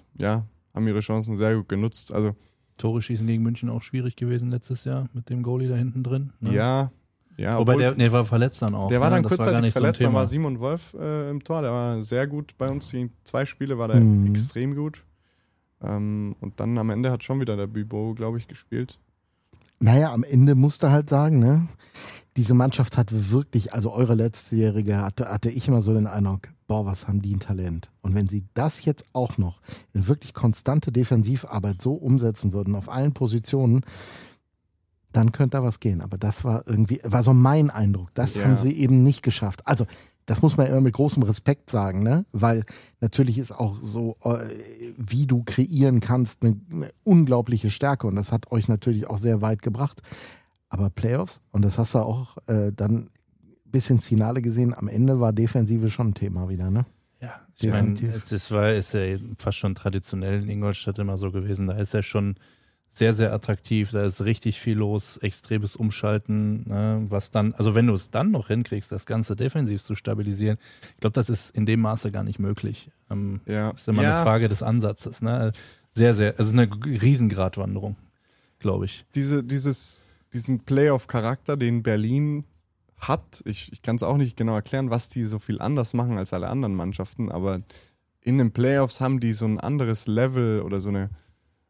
ihre Chancen sehr gut genutzt. Also Tore schießen gegen München auch schwierig gewesen letztes Jahr mit dem Goalie da hinten drin. Ne? Ja. Wobei der war verletzt dann auch. Der war dann das kurzzeitig verletzt, so dann war Simon Wolf im Tor, der war sehr gut bei uns. Die 2 Spiele war der extrem gut. Und dann am Ende hat schon wieder der Bibo, glaube ich, gespielt. Naja, am Ende musst du halt sagen, ne? Diese Mannschaft hat wirklich, also eure letztjährige, hatte ich immer so den Eindruck, was haben die ein Talent. Und wenn sie das jetzt auch noch in wirklich konstante Defensivarbeit so umsetzen würden, auf allen Positionen, dann könnte da was gehen. Aber das war so mein Eindruck. Das haben sie eben nicht geschafft. Also, das muss man immer mit großem Respekt sagen, ne? Weil natürlich ist auch so, wie du kreieren kannst, eine unglaubliche Stärke. Und das hat euch natürlich auch sehr weit gebracht. Aber Playoffs, und das hast du auch dann bis ins Finale gesehen, am Ende war Defensive schon ein Thema wieder, ne? Ja, ich meine, ist ja fast schon traditionell in Ingolstadt immer so gewesen. Da ist ja schon sehr, sehr attraktiv, da ist richtig viel los, extremes Umschalten, ne, was dann, also wenn du es dann noch hinkriegst, das Ganze defensiv zu stabilisieren, ich glaube, das ist in dem Maße gar nicht möglich. Ist immer eine Frage des Ansatzes, ne? Sehr, sehr, also eine Riesengratwanderung, glaube ich. Diesen Playoff-Charakter, den Berlin hat, ich kann es auch nicht genau erklären, was die so viel anders machen als alle anderen Mannschaften, aber in den Playoffs haben die so ein anderes Level oder so eine,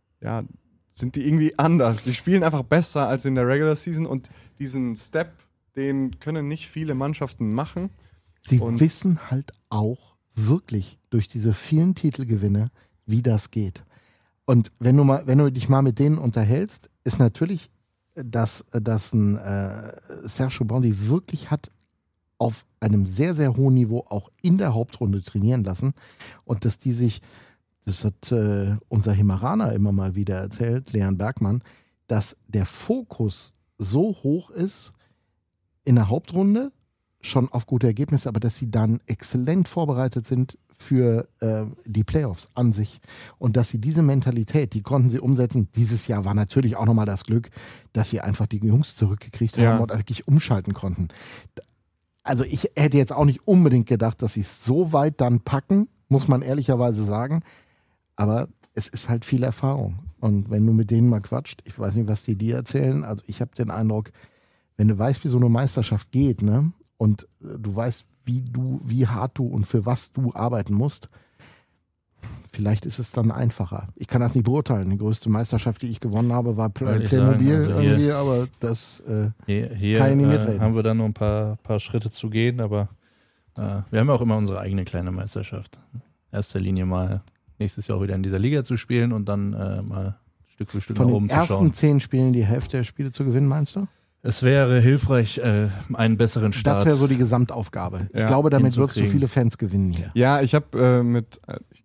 sind die irgendwie anders. Die spielen einfach besser als in der Regular Season und diesen Step, den können nicht viele Mannschaften machen. Sie wissen halt auch wirklich durch diese vielen Titelgewinne, wie das geht. Und wenn du dich mal mit denen unterhältst, ist natürlich, dass ein Sergio Bondi wirklich hat auf einem sehr, sehr hohen Niveau auch in der Hauptrunde trainieren lassen und dass die sich, das hat unser Himaraner immer mal wieder erzählt, Leon Bergmann, dass der Fokus so hoch ist in der Hauptrunde, schon auf gute Ergebnisse, aber dass sie dann exzellent vorbereitet sind für die Playoffs an sich und dass sie diese Mentalität, die konnten sie umsetzen. Dieses Jahr war natürlich auch nochmal das Glück, dass sie einfach die Jungs zurückgekriegt haben und wirklich umschalten konnten. Also ich hätte jetzt auch nicht unbedingt gedacht, dass sie es so weit dann packen, muss man ehrlicherweise sagen. Aber es ist halt viel Erfahrung. Und wenn du mit denen mal quatscht, ich weiß nicht, was die dir erzählen, also ich habe den Eindruck, wenn du weißt, wie so eine Meisterschaft geht, ne, und du weißt, wie hart du und für was du arbeiten musst, vielleicht ist es dann einfacher. Ich kann das nicht beurteilen. Die größte Meisterschaft, die ich gewonnen habe, war Playmobil irgendwie, aber das hier kann ich nicht mitreden. Haben wir dann noch ein paar Schritte zu gehen, aber wir haben ja auch immer unsere eigene kleine Meisterschaft. In erster Linie mal nächstes Jahr auch wieder in dieser Liga zu spielen und dann mal Stück für Stück nach oben zu schauen. Von den ersten 10 Spielen die Hälfte der Spiele zu gewinnen, meinst du? Es wäre hilfreich, einen besseren Start. Das wäre so die Gesamtaufgabe. Ich glaube, damit wirst du viele Fans gewinnen hier. Ja, ich habe mit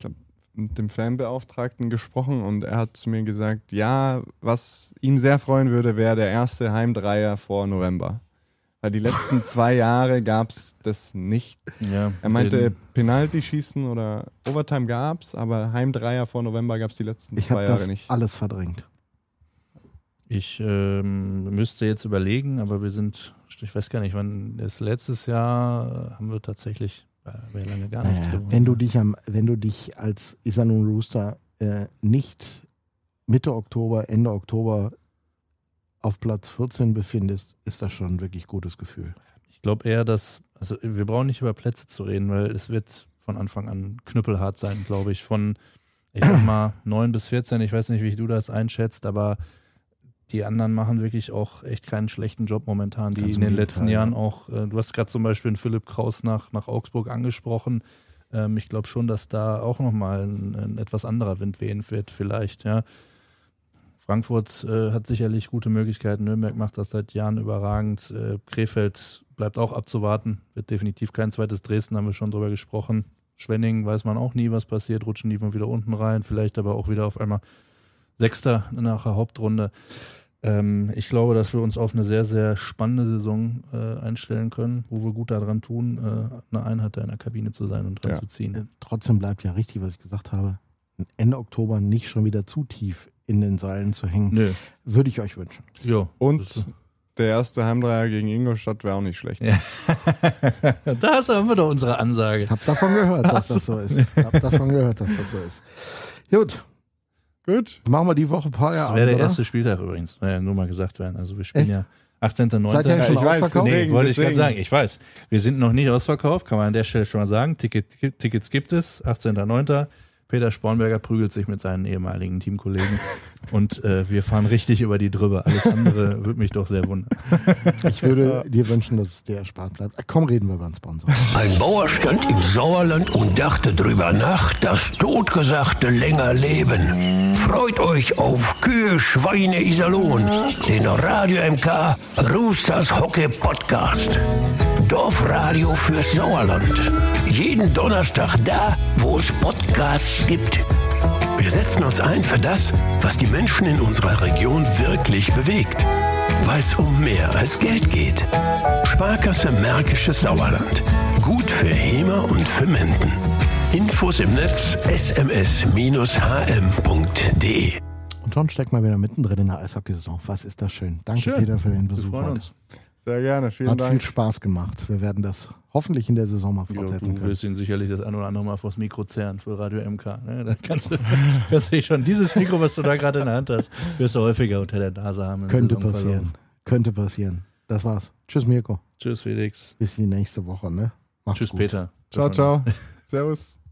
dem Fanbeauftragten gesprochen und er hat zu mir gesagt, was ihn sehr freuen würde, wäre der erste Heimdreier vor November. Weil die letzten 2 Jahre gab es das nicht. Ja, er meinte, Penalty-Schießen oder Overtime gab es, aber Heimdreier vor November gab es die letzten 2 Jahre nicht. Ich habe das alles verdrängt. Ich müsste jetzt überlegen, aber ich weiß gar nicht, wann das letztes Jahr haben wir tatsächlich lange gar nichts gewonnen. Wenn du dich als Iserlohn Rooster nicht Mitte Oktober, Ende Oktober auf Platz 14 befindest, ist das schon ein wirklich gutes Gefühl. Ich glaube eher, also wir brauchen nicht über Plätze zu reden, weil es wird von Anfang an knüppelhart sein, glaube ich. Von, ich sag mal, 9 bis 14, ich weiß nicht, wie du das einschätzt, aber die anderen machen wirklich auch echt keinen schlechten Job momentan, die in den letzten Jahren auch, du hast gerade zum Beispiel einen Philipp Kraus nach Augsburg angesprochen. Ich glaube schon, dass da auch nochmal ein etwas anderer Wind wehen wird vielleicht, ja. Frankfurt hat sicherlich gute Möglichkeiten. Nürnberg macht das seit Jahren überragend. Krefeld bleibt auch abzuwarten. Wird definitiv kein zweites Dresden, haben wir schon drüber gesprochen. Schwenning weiß man auch nie, was passiert. Rutschen die von wieder unten rein. Vielleicht aber auch wieder auf einmal Sechster nach der Hauptrunde. Ich glaube, dass wir uns auf eine sehr, sehr spannende Saison einstellen können, wo wir gut daran tun, eine Einheit da in der Kabine zu sein und dran zu ziehen. Trotzdem bleibt ja richtig, was ich gesagt habe, Ende Oktober nicht schon wieder zu tief in den Seilen zu hängen. Nö. Würde ich euch wünschen. Jo. Und der erste Heimdreier gegen Ingolstadt wäre auch nicht schlecht. Ja. Da haben wir doch unsere Ansage. Ich habe davon gehört, dass das so ist. Gut. Machen wir die Woche Feierabend. Das wäre der erste Spieltag übrigens. Nur mal gesagt werden. Also wir spielen ja 18.09. Seid ihr schon ausverkauft? Wollte ich gerade sagen. Ich weiß. Wir sind noch nicht ausverkauft, kann man an der Stelle schon mal sagen. Tickets gibt es. 18.09. Peter Spornberger prügelt sich mit seinen ehemaligen Teamkollegen und wir fahren richtig über die drüber. Alles andere würde mich doch sehr wundern. Ich würde dir wünschen, dass es dir erspart bleibt. Komm, reden wir über einen Sponsor. Ein Bauer stand im Sauerland und dachte drüber nach, das Totgesagte länger leben. Freut euch auf Kühe, Schweine, Iserlohn, den Radio MK Roosters Hockey Podcast. Dorfradio fürs Sauerland. Jeden Donnerstag da, wo es Podcasts gibt. Wir setzen uns ein für das, was die Menschen in unserer Region wirklich bewegt. Weil es um mehr als Geld geht. Sparkasse Märkisches Sauerland. Gut für Hemer und für Menden. Infos im Netz sms-hm.de. Und schon steckt mal wieder mittendrin in der Eishockey-Saison. Was ist das schön. Danke, schön. Peter, für den Besuch. Wir freuen uns. Sehr gerne, vielen Hat Dank. viel Spaß gemacht. Wir werden das hoffentlich in der Saison mal fortsetzen Du können. wirst ihn sicherlich das ein oder andere Mal vors Mikro zerren für Radio MK. Ne? Dann kannst du dich schon, dieses Mikro, was du da gerade in der Hand hast, wirst du häufiger unter der Nase haben. Könnte passieren. Das war's. Tschüss, Mirko. Tschüss, Felix. Bis die nächste Woche. Ne? Macht's Tschüss, gut. Peter. Ciao, ciao. Servus.